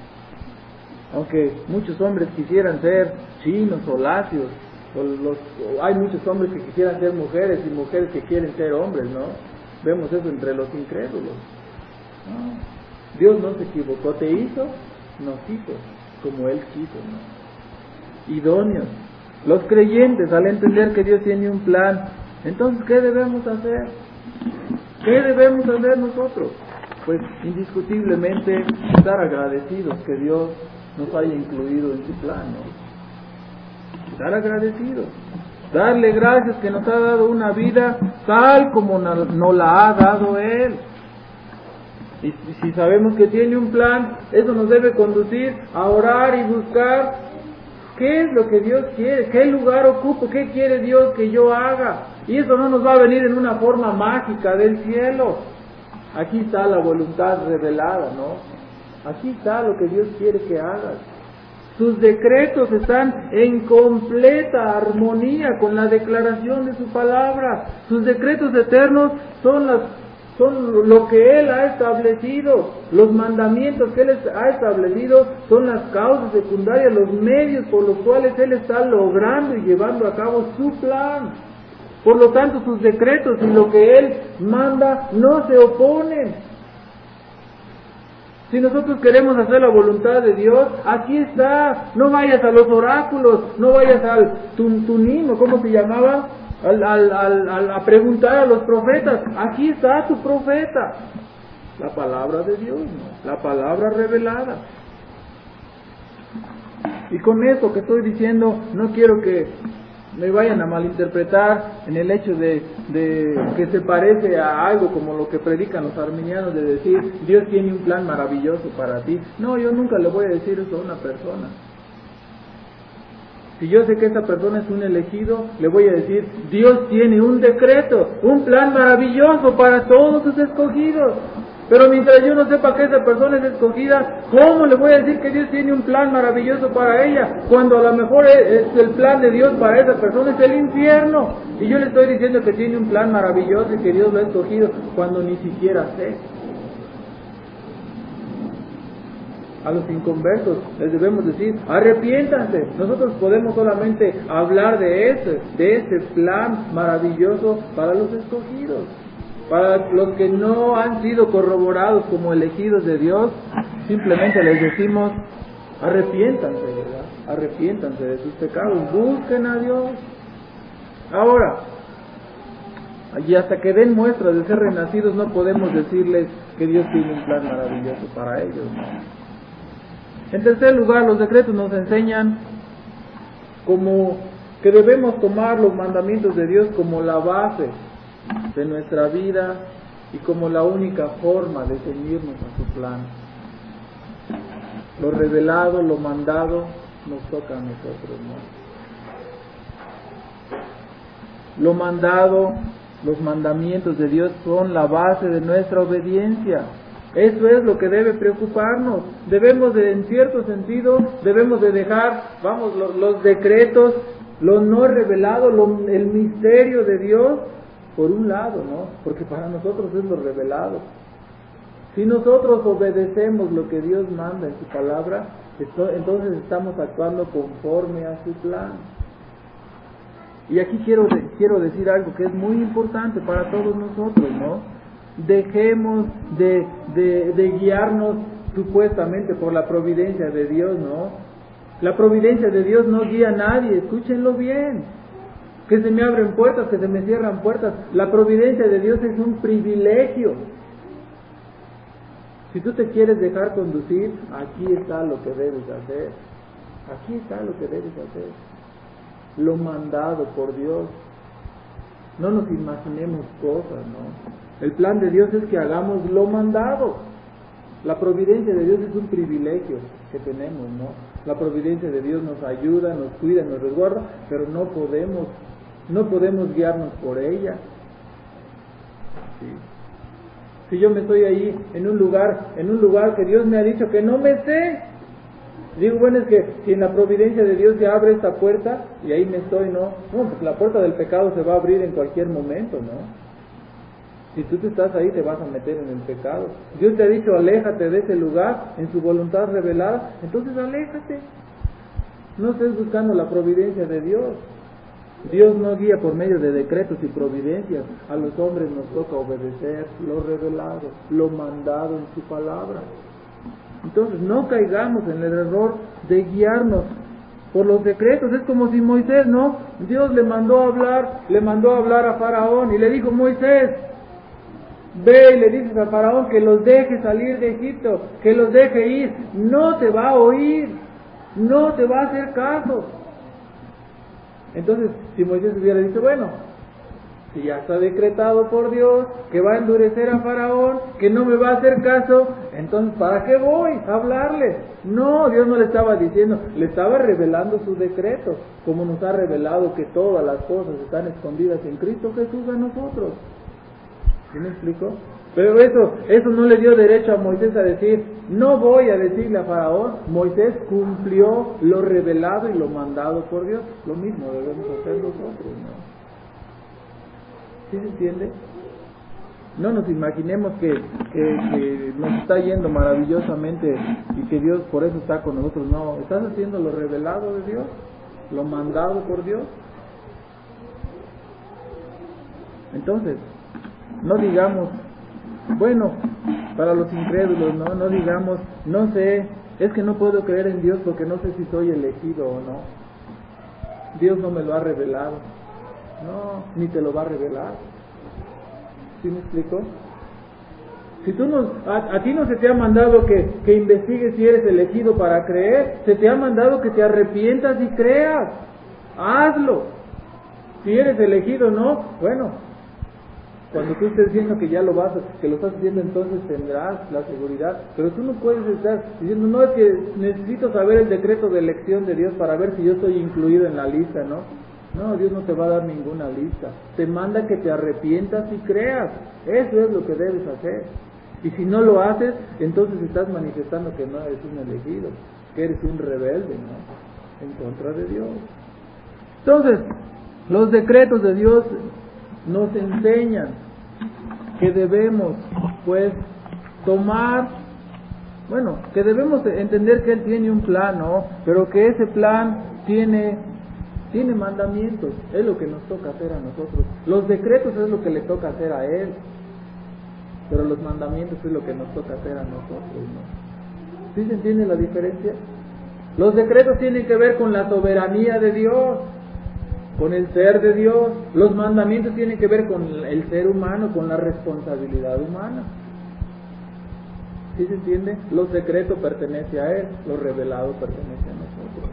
Aunque muchos hombres quisieran ser chinos o lacios, o los, o hay muchos hombres que quisieran ser mujeres y mujeres que quieren ser hombres, ¿no? Vemos eso entre los incrédulos. No. Dios no se equivocó, te hizo, nos hizo como Él quiso, ¿no? Idóneos. Los creyentes, al entender que Dios tiene un plan, entonces, ¿qué debemos hacer? ¿Qué debemos hacer nosotros? Pues indiscutiblemente estar agradecidos que Dios nos haya incluido en su plan, ¿no? Estar agradecidos, darle gracias que nos ha dado una vida tal como nos la ha dado Él. Y si sabemos que tiene un plan, eso nos debe conducir a orar y buscar qué es lo que Dios quiere, qué lugar ocupo, qué quiere Dios que yo haga. Y eso no nos va a venir en una forma mágica del cielo. Aquí está la voluntad revelada, ¿no? Aquí está lo que Dios quiere que hagas. Sus decretos están en completa armonía con la declaración de su palabra. Sus decretos eternos son, las, son lo que Él ha establecido. Los mandamientos que Él ha establecido son las causas secundarias, los medios por los cuales Él está logrando y llevando a cabo su plan. Por lo tanto, sus decretos y lo que Él manda no se oponen. Si nosotros queremos hacer la voluntad de Dios, aquí está. No vayas a los oráculos, no vayas al tun, tunimo, ¿cómo se llamaba? al, al, al, al, a preguntar a los profetas, aquí está tu profeta, la palabra de Dios, ¿no? La palabra revelada. Y con esto que estoy diciendo, no quiero que me vayan a malinterpretar en el hecho de, de que se parece a algo como lo que predican los arminianos, de decir, Dios tiene un plan maravilloso para ti. No, yo nunca le voy a decir eso a una persona. Si yo sé que esa persona es un elegido, le voy a decir, Dios tiene un decreto, un plan maravilloso para todos sus escogidos. Pero mientras yo no sepa que esa persona es escogida, ¿cómo le voy a decir que Dios tiene un plan maravilloso para ella? Cuando a lo mejor es, es el plan de Dios para esa persona es el infierno. Y yo le estoy diciendo que tiene un plan maravilloso y que Dios lo ha escogido cuando ni siquiera sé. A los inconversos les debemos decir, arrepiéntanse. Nosotros podemos solamente hablar de ese, de ese plan maravilloso para los escogidos. Para los que no han sido corroborados como elegidos de Dios, simplemente les decimos, arrepiéntanse, ¿verdad? Arrepiéntanse de sus pecados, busquen a Dios. Ahora, y hasta que den muestras de ser renacidos, no podemos decirles que Dios tiene un plan maravilloso para ellos, ¿no? En tercer lugar, los decretos nos enseñan como que debemos tomar los mandamientos de Dios como la base de nuestra vida y como la única forma de ceñirnos a su plan. Lo revelado, lo mandado, nos toca a nosotros, ¿no? Lo mandado, los mandamientos de Dios son la base de nuestra obediencia. Eso es lo que debe preocuparnos. Debemos de, en cierto sentido, debemos de dejar, vamos, los, los decretos, lo no revelado, lo, el misterio de Dios, por un lado, ¿no? Porque para nosotros es lo revelado. Si nosotros obedecemos lo que Dios manda en su palabra, esto, entonces estamos actuando conforme a su plan. Y aquí quiero, quiero decir algo que es muy importante para todos nosotros, ¿no? Dejemos de, de, de guiarnos supuestamente por la providencia de Dios, ¿no? La providencia de Dios no guía a nadie, escúchenlo bien. Que se me abren puertas, que se me cierran puertas. La providencia de Dios es un privilegio. Si tú te quieres dejar conducir, aquí está lo que debes hacer. Aquí está lo que debes hacer. Lo mandado por Dios. No nos imaginemos cosas, ¿no? El plan de Dios es que hagamos lo mandado. La providencia de Dios es un privilegio que tenemos, ¿no? La providencia de Dios nos ayuda, nos cuida, nos resguarda, pero no podemos No podemos guiarnos por ella. ¿Sí? Si yo me estoy ahí en un lugar, en un lugar que Dios me ha dicho que no me sé, digo, bueno, es que si en la providencia de Dios se abre esta puerta y ahí me estoy, no, no, pues la puerta del pecado se va a abrir en cualquier momento, ¿no? Si tú te estás ahí, te vas a meter en el pecado. Dios te ha dicho, aléjate de ese lugar en su voluntad revelada, entonces aléjate. No estés buscando la providencia de Dios. Dios no guía por medio de decretos y providencias. A los hombres nos toca obedecer lo revelado, lo mandado en su palabra. Entonces no caigamos en el error de guiarnos por los decretos. Es como si Moisés, ¿no? Dios le mandó a hablar, le mandó a hablar a Faraón y le dijo, Moisés, ve y le dices a Faraón que los deje salir de Egipto, que los deje ir. No te va a oír, no te va a hacer caso. Entonces, si Moisés hubiera dicho, bueno, si ya está decretado por Dios que va a endurecer a Faraón, que no me va a hacer caso, entonces ¿para qué voy a hablarle? No, Dios no le estaba diciendo, le estaba revelando su decreto, como nos ha revelado que todas las cosas están escondidas en Cristo Jesús a nosotros. ¿Sí me explico? Pero eso, eso no le dio derecho a Moisés a decir, no voy a decirle a Faraón. Moisés cumplió lo revelado y lo mandado por Dios. Lo mismo debemos hacer nosotros, ¿no? ¿Sí se entiende? No nos imaginemos que, que, que nos está yendo maravillosamente y que Dios por eso está con nosotros. No, estás haciendo lo revelado de Dios, lo mandado por Dios. Entonces, no digamos, bueno, para los incrédulos, ¿no? No digamos, no sé, es que no puedo creer en Dios porque no sé si soy elegido o no. Dios no me lo ha revelado. No, ni te lo va a revelar. ¿Sí me explico? Si tú no, a, a ti no se te ha mandado que, que investigues si eres elegido para creer, se te ha mandado que te arrepientas y creas. Hazlo. Si eres elegido o no, bueno, cuando tú estés viendo que ya lo vas, que lo estás haciendo, entonces tendrás la seguridad. Pero tú no puedes estar diciendo, no, es que necesito saber el decreto de elección de Dios para ver si yo estoy incluido en la lista, ¿no? No, Dios no te va a dar ninguna lista. Te manda que te arrepientas y creas. Eso es lo que debes hacer. Y si no lo haces, entonces estás manifestando que no eres un elegido, que eres un rebelde, ¿no? En contra de Dios. Entonces, los decretos de Dios nos enseñan que debemos, pues, tomar, bueno, que debemos entender que Él tiene un plan, ¿no? Pero que ese plan tiene, tiene mandamientos, es lo que nos toca hacer a nosotros. Los decretos es lo que le toca hacer a Él, pero los mandamientos es lo que nos toca hacer a nosotros, ¿no? ¿Sí se entiende la diferencia? Los decretos tienen que ver con la soberanía de Dios, con el ser de Dios. Los mandamientos tienen que ver con el ser humano, con la responsabilidad humana. ¿Sí se entiende? Lo secreto pertenece a Él, lo revelado pertenece a nosotros.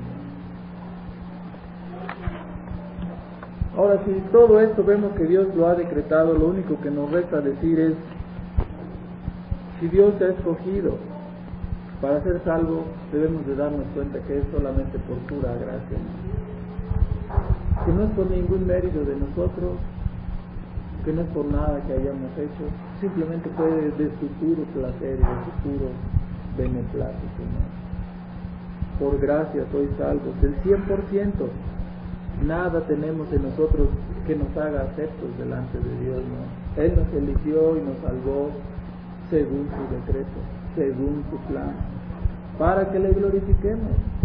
Ahora, si todo esto vemos que Dios lo ha decretado, lo único que nos resta decir es, si Dios te ha escogido para ser salvo, debemos de darnos cuenta que es solamente por pura gracia, que no es por ningún mérito de nosotros, que no es por nada que hayamos hecho, simplemente fue de su puro placer y de su puro beneplácito, ¿no? Por gracia sois salvos, el cien por ciento. Nada tenemos en nosotros que nos haga aceptos delante de Dios, ¿no? Él nos eligió y nos salvó según su decreto, según su plan, para que le glorifiquemos.